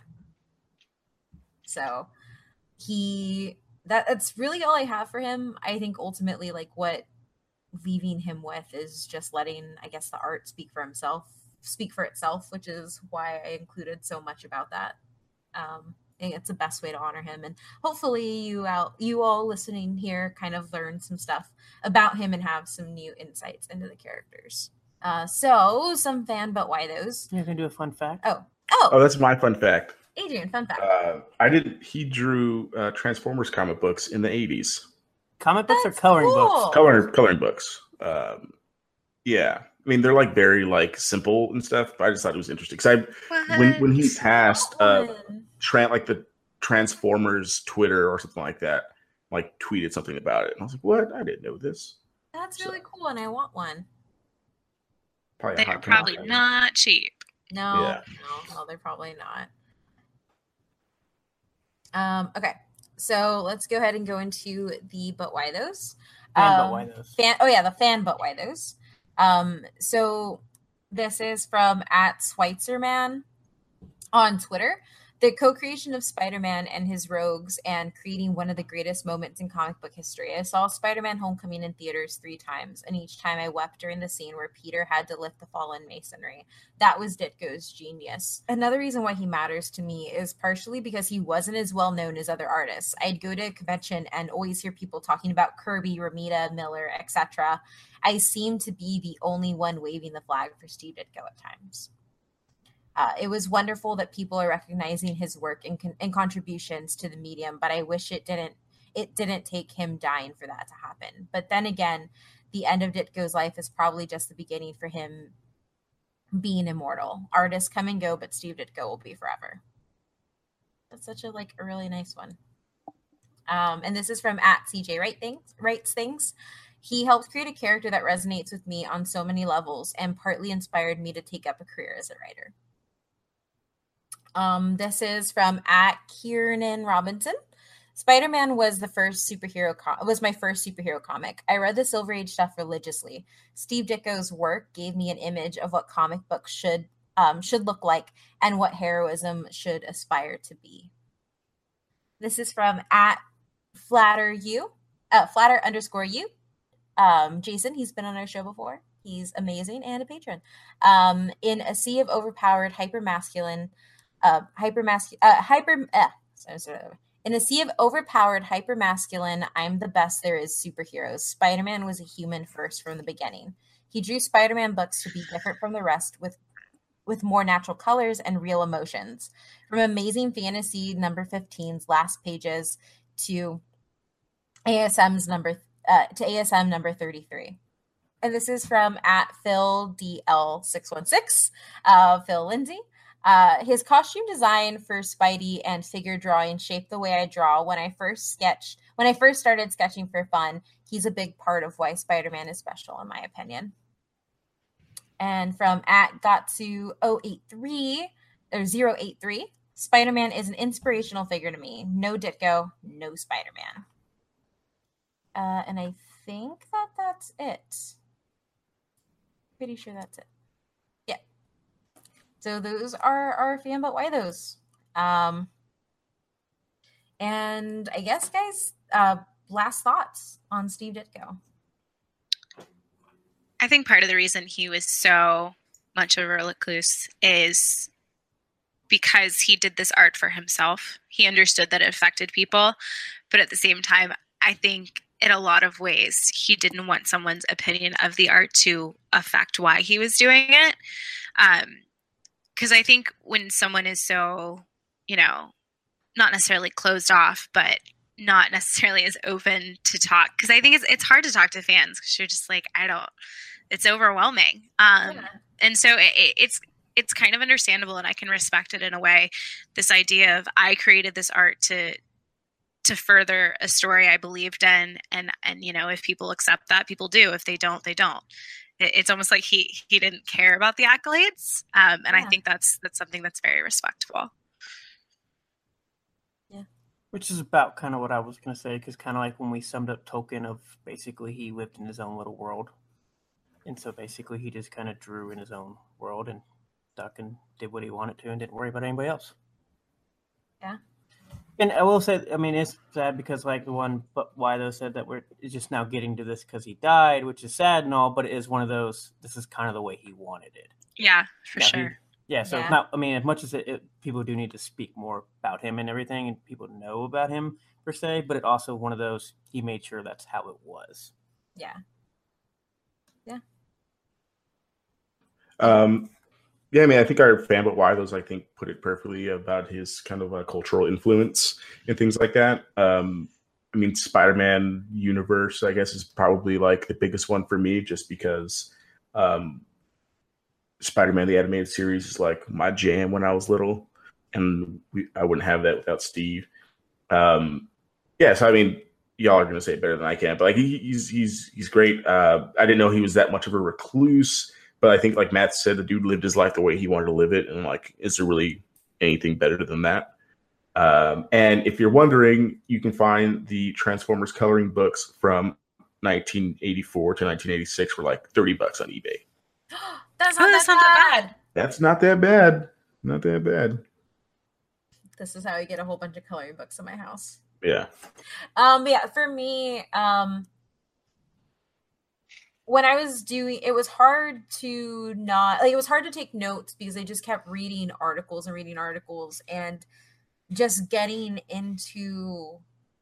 So he, that that's really all I have for him. I think ultimately, like, what leaving him with is just letting, I guess, the art speak for himself, speak for itself, which is why I included so much about that. Um, I think it's the best way to honor him. And hopefully you out, you all listening here kind of learn some stuff about him and have some new insights into the characters. Uh, so some fan, but why those? You're going to do a fun fact? Oh, Oh, Oh, that's my fun fact. Adrian, fun fact. Uh, I did. He drew uh, Transformers comic books in the eighties. Comic books That's or coloring cool. books? Coloring, coloring books. Um, yeah, I mean they're like very like simple and stuff. But I just thought it was interesting because I when when he passed, uh, Tran like the Transformers Twitter or something like that, like tweeted something about it, and I was like, "What? I didn't know this." That's So- really cool, and I want one. Probably a They're hot probably commodity. not cheap. No, Yeah. no, no, they're probably not. Um, okay, so let's go ahead and go into the but why those. Fan, Um, but why those? Fan, oh yeah, the fan, but why those? Um, so this is from at Schweitzerman on Twitter. The co-creation of Spider-Man and his rogues and creating one of the greatest moments in comic book history. I saw Spider-Man Homecoming in theaters three times, and each time I wept during the scene where Peter had to lift the fallen masonry. That was Ditko's genius. Another reason why he matters to me is partially because he wasn't as well known as other artists. I'd go to a convention and always hear people talking about Kirby, Romita, Miller, et cetera. I seemed to be the only one waving the flag for Steve Ditko at times. Uh, it was wonderful that people are recognizing his work and, con- and contributions to the medium, but I wish it didn't it didn't take him dying for that to happen. But then again, the end of Ditko's life is probably just the beginning for him being immortal. Artists come and go, but Steve Ditko will be forever. That's such a like a really nice one. Um, and this is from at C J Wright things, Writes Things. He helped create a character that resonates with me on so many levels and partly inspired me to take up a career as a writer. Um, this is from at Kieran Robinson. Spider-Man was the first superhero com- was my first superhero comic. I read the Silver Age stuff religiously. Steve Ditko's work gave me an image of what comic books should um, should look like and what heroism should aspire to be. This is from at Flatter You, uh, Flatter underscore You. Um, Jason, he's been on our show before. He's amazing and a patron. Um, in a sea of overpowered, hyper-masculine, uh, hyper-masculine, uh, hyper, uh, sorry, sorry, in a sea of overpowered, hyper-masculine, I'm the best there is superheroes. Spider-Man was a human first from the beginning. He drew Spider-Man books to be different from the rest with with more natural colors and real emotions. From Amazing Fantasy number fifteen's last pages to A S M's number uh, to A S M number thirty-three. And this is from at Phil D L six one six, uh, Phil Lindsay. Uh, his costume design for Spidey and figure drawing shaped the way I draw. When I first sketched, when I first started sketching for fun, he's a big part of why Spider-Man is special, in my opinion. And from at Gatsu zero eight three or zero eight three, Spider-Man is an inspirational figure to me. No Ditko, no Spider-Man. Uh, and I think that that's it. Pretty sure that's it. Yeah. So those are our fan, but why those? Um, and I guess, guys, uh, last thoughts on Steve Ditko. I think part of the reason he was so much of a recluse is because he did this art for himself. He understood that it affected people, but at the same time, I think in a lot of ways, he didn't want someone's opinion of the art to affect why he was doing it. Um, because I think when someone is so, you know, not necessarily closed off, but not necessarily as open to talk, because I think it's it's hard to talk to fans because you're just like, I don't, it's overwhelming. Um, yeah. And so it, it's it's kind of understandable, and I can respect it in a way. This idea of I created this art to to further a story I believed in, and and you know, if people accept that, people do. If they don't, they don't. It, it's almost like he he didn't care about the accolades, um, and yeah. I think that's that's something that's very respectable. Which is about kind of what I was going to say, because kind of like when we summed up Tolkien, of basically he lived in his own little world. And so basically he just kind of drew in his own world and stuck and did what he wanted to and didn't worry about anybody else. Yeah. And I will say, I mean, it's sad because like the one, but why though said that we're just now getting to this because he died, which is sad and all, but it is one of those, this is kind of the way he wanted it. Yeah, for yeah, sure. He, Yeah, so yeah. It's not, I mean, as much as it, it, people do need to speak more about him and everything, and people know about him per se, but it also one of those, he made sure that's how it was. Yeah. Yeah. Um, yeah, I mean, I think our fan, but why those, I think, put it perfectly about his kind of uh, cultural influence and things like that. Um, I mean, Spider-Man universe, I guess, is probably like the biggest one for me, just because um, Spider-Man the animated series is like my jam when I was little, and we, I wouldn't have that without Steve. Um, yeah, so I mean, y'all are gonna say it better than I can, but like he, he's he's he's great. Uh, I didn't know he was that much of a recluse, but I think like Matt said, the dude lived his life the way he wanted to live it, and like, is there really anything better than that? Um, and if you're wondering, you can find the Transformers coloring books from nineteen eighty-four to nineteen eighty-six for like thirty bucks on eBay. That's not, oh, that, that's not that bad. bad. That's not that bad. Not that bad. This is how I get a whole bunch of coloring books in my house. Yeah. Um, yeah, for me, um, when I was doing, it was hard to not, like, it was hard to take notes because I just kept reading articles and reading articles and just getting into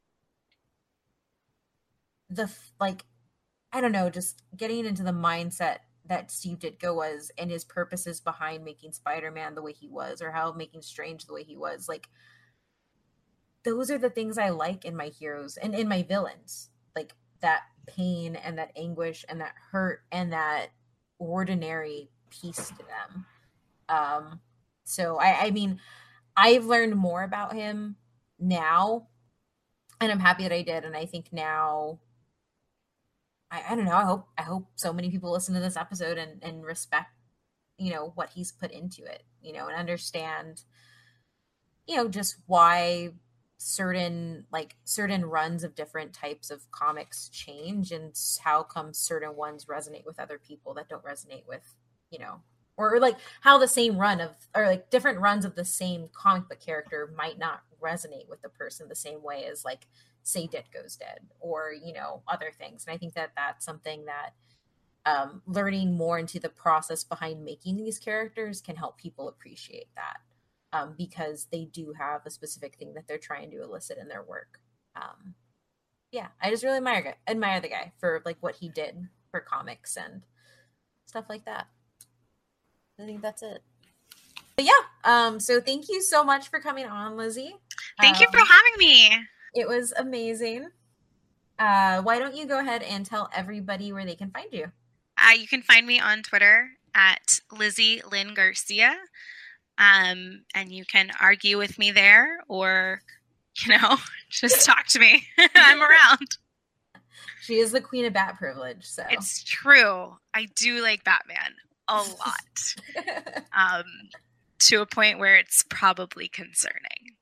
the, like, I don't know, just getting into the mindset that Steve Ditko was and his purposes behind making Spider-Man the way he was, or how making Strange the way he was. Like, those are the things I like in my heroes and in my villains. Like, that pain and that anguish and that hurt and that ordinary piece to them. Um, so, I, I mean, I've learned more about him now, and I'm happy that I did. And I think now, I, I don't know. I hope I hope so many people listen to this episode and, and respect, you know, what he's put into it, you know, and understand, you know, just why certain like certain runs of different types of comics change and how come certain ones resonate with other people that don't resonate with, you know, or, or like how the same run of or like different runs of the same comic book character might not resonate with the person the same way as like, say, Ditko's dead, or, you know, other things. And I think that that's something that um, learning more into the process behind making these characters can help people appreciate that, um, because they do have a specific thing that they're trying to elicit in their work. Um, yeah, I just really admire, admire the guy for like what he did for comics and stuff like that. I think that's it. But yeah, um, so thank you so much for coming on, Lizzie. Thank um, you for having me. It was amazing. Uh, why don't you go ahead and tell everybody where they can find you? Uh, you can find me on Twitter at Lizzie Lynn Garcia. Um, and you can argue with me there, or, you know, just talk to me. I'm around. She is the queen of bat privilege. So it's true. I do like Batman a lot. um, to a point where it's probably concerning.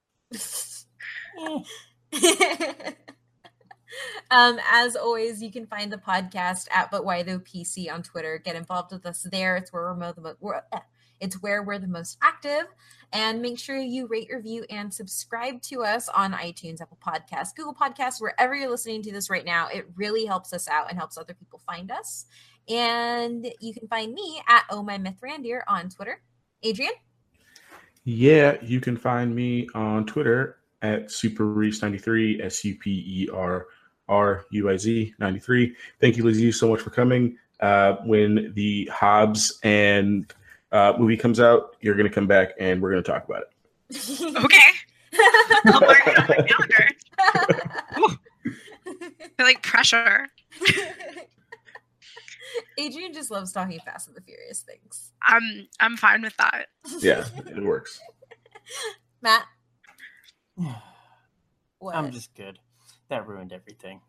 um, as always, you can find the podcast at But Why Though P C on Twitter. Get involved with us there. It's where we're, mo- the mo- we're uh, it's where we're the most active. And make sure you rate, review, and subscribe to us on iTunes, Apple Podcasts, Google Podcasts, wherever you're listening to this right now. It really helps us out and helps other people find us. And you can find me at Oh My Myth Randier on Twitter. Adrian? Yeah, you can find me on Twitter at SuperRuiz ninety-three, S U P E R R U I Z ninety-three. Thank you, Lizzie, so much for coming. Uh, when the Hobbs and uh, movie comes out, you're going to come back and we're going to talk about it. Okay. I'll mark it on my calendar. I feel like pressure. Adrian just loves talking Fast and the Furious things. I'm I'm fine with that. Yeah, it works. Matt? What? I'm just good. That ruined everything.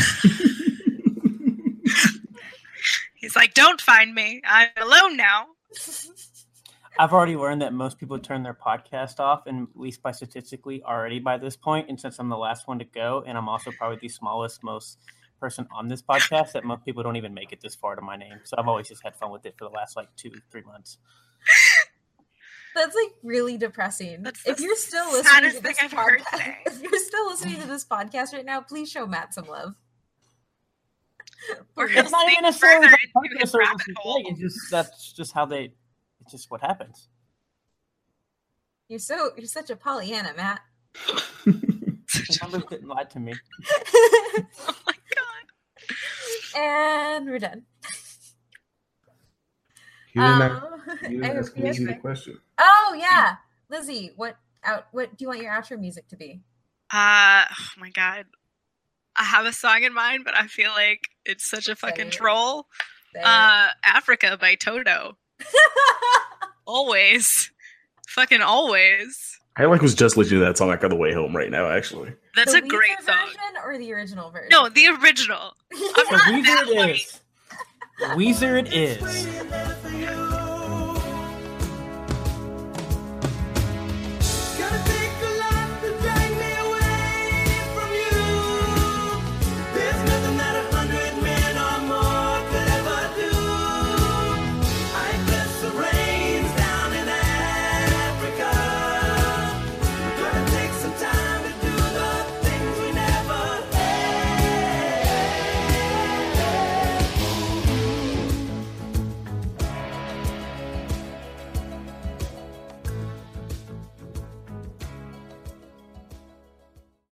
He's like, don't find me. I'm alone now. I've already learned that most people turn their podcast off, and at least by statistically already by this point. And since I'm the last one to go, and I'm also probably the smallest, most person on this podcast, that most people don't even make it this far to my name. So I've always just had fun with it for the last like two, three months. That's like really depressing. That's if the you're still listening to saddest this thing I've heard podcast, today. if you're still listening to this podcast right now, please show Matt some love. We're It's not even listening necessarily further the into podcast his service rabbit is hole. big. It's just that's just how they. It's just what happens. You're so you're such a Pollyanna, Matt. The numbers didn't lie to me. Oh my god. And we're done. You didn't, Um, ask, you I didn't hope ask you guys Lizzie the were- question. Oh yeah, Lizzie, what out? What do you want your outro music to be? Uh, oh my god. I have a song in mind, but I feel like it's such a fucking it. troll. Say it. Uh, Africa by Toto. Always. Fucking always. I like was just listening to that song like on the way home right now, actually. That's The a great Weezer song. version or the original version? No, the original. I'm So not Weezer that it white. is. Weezer it is.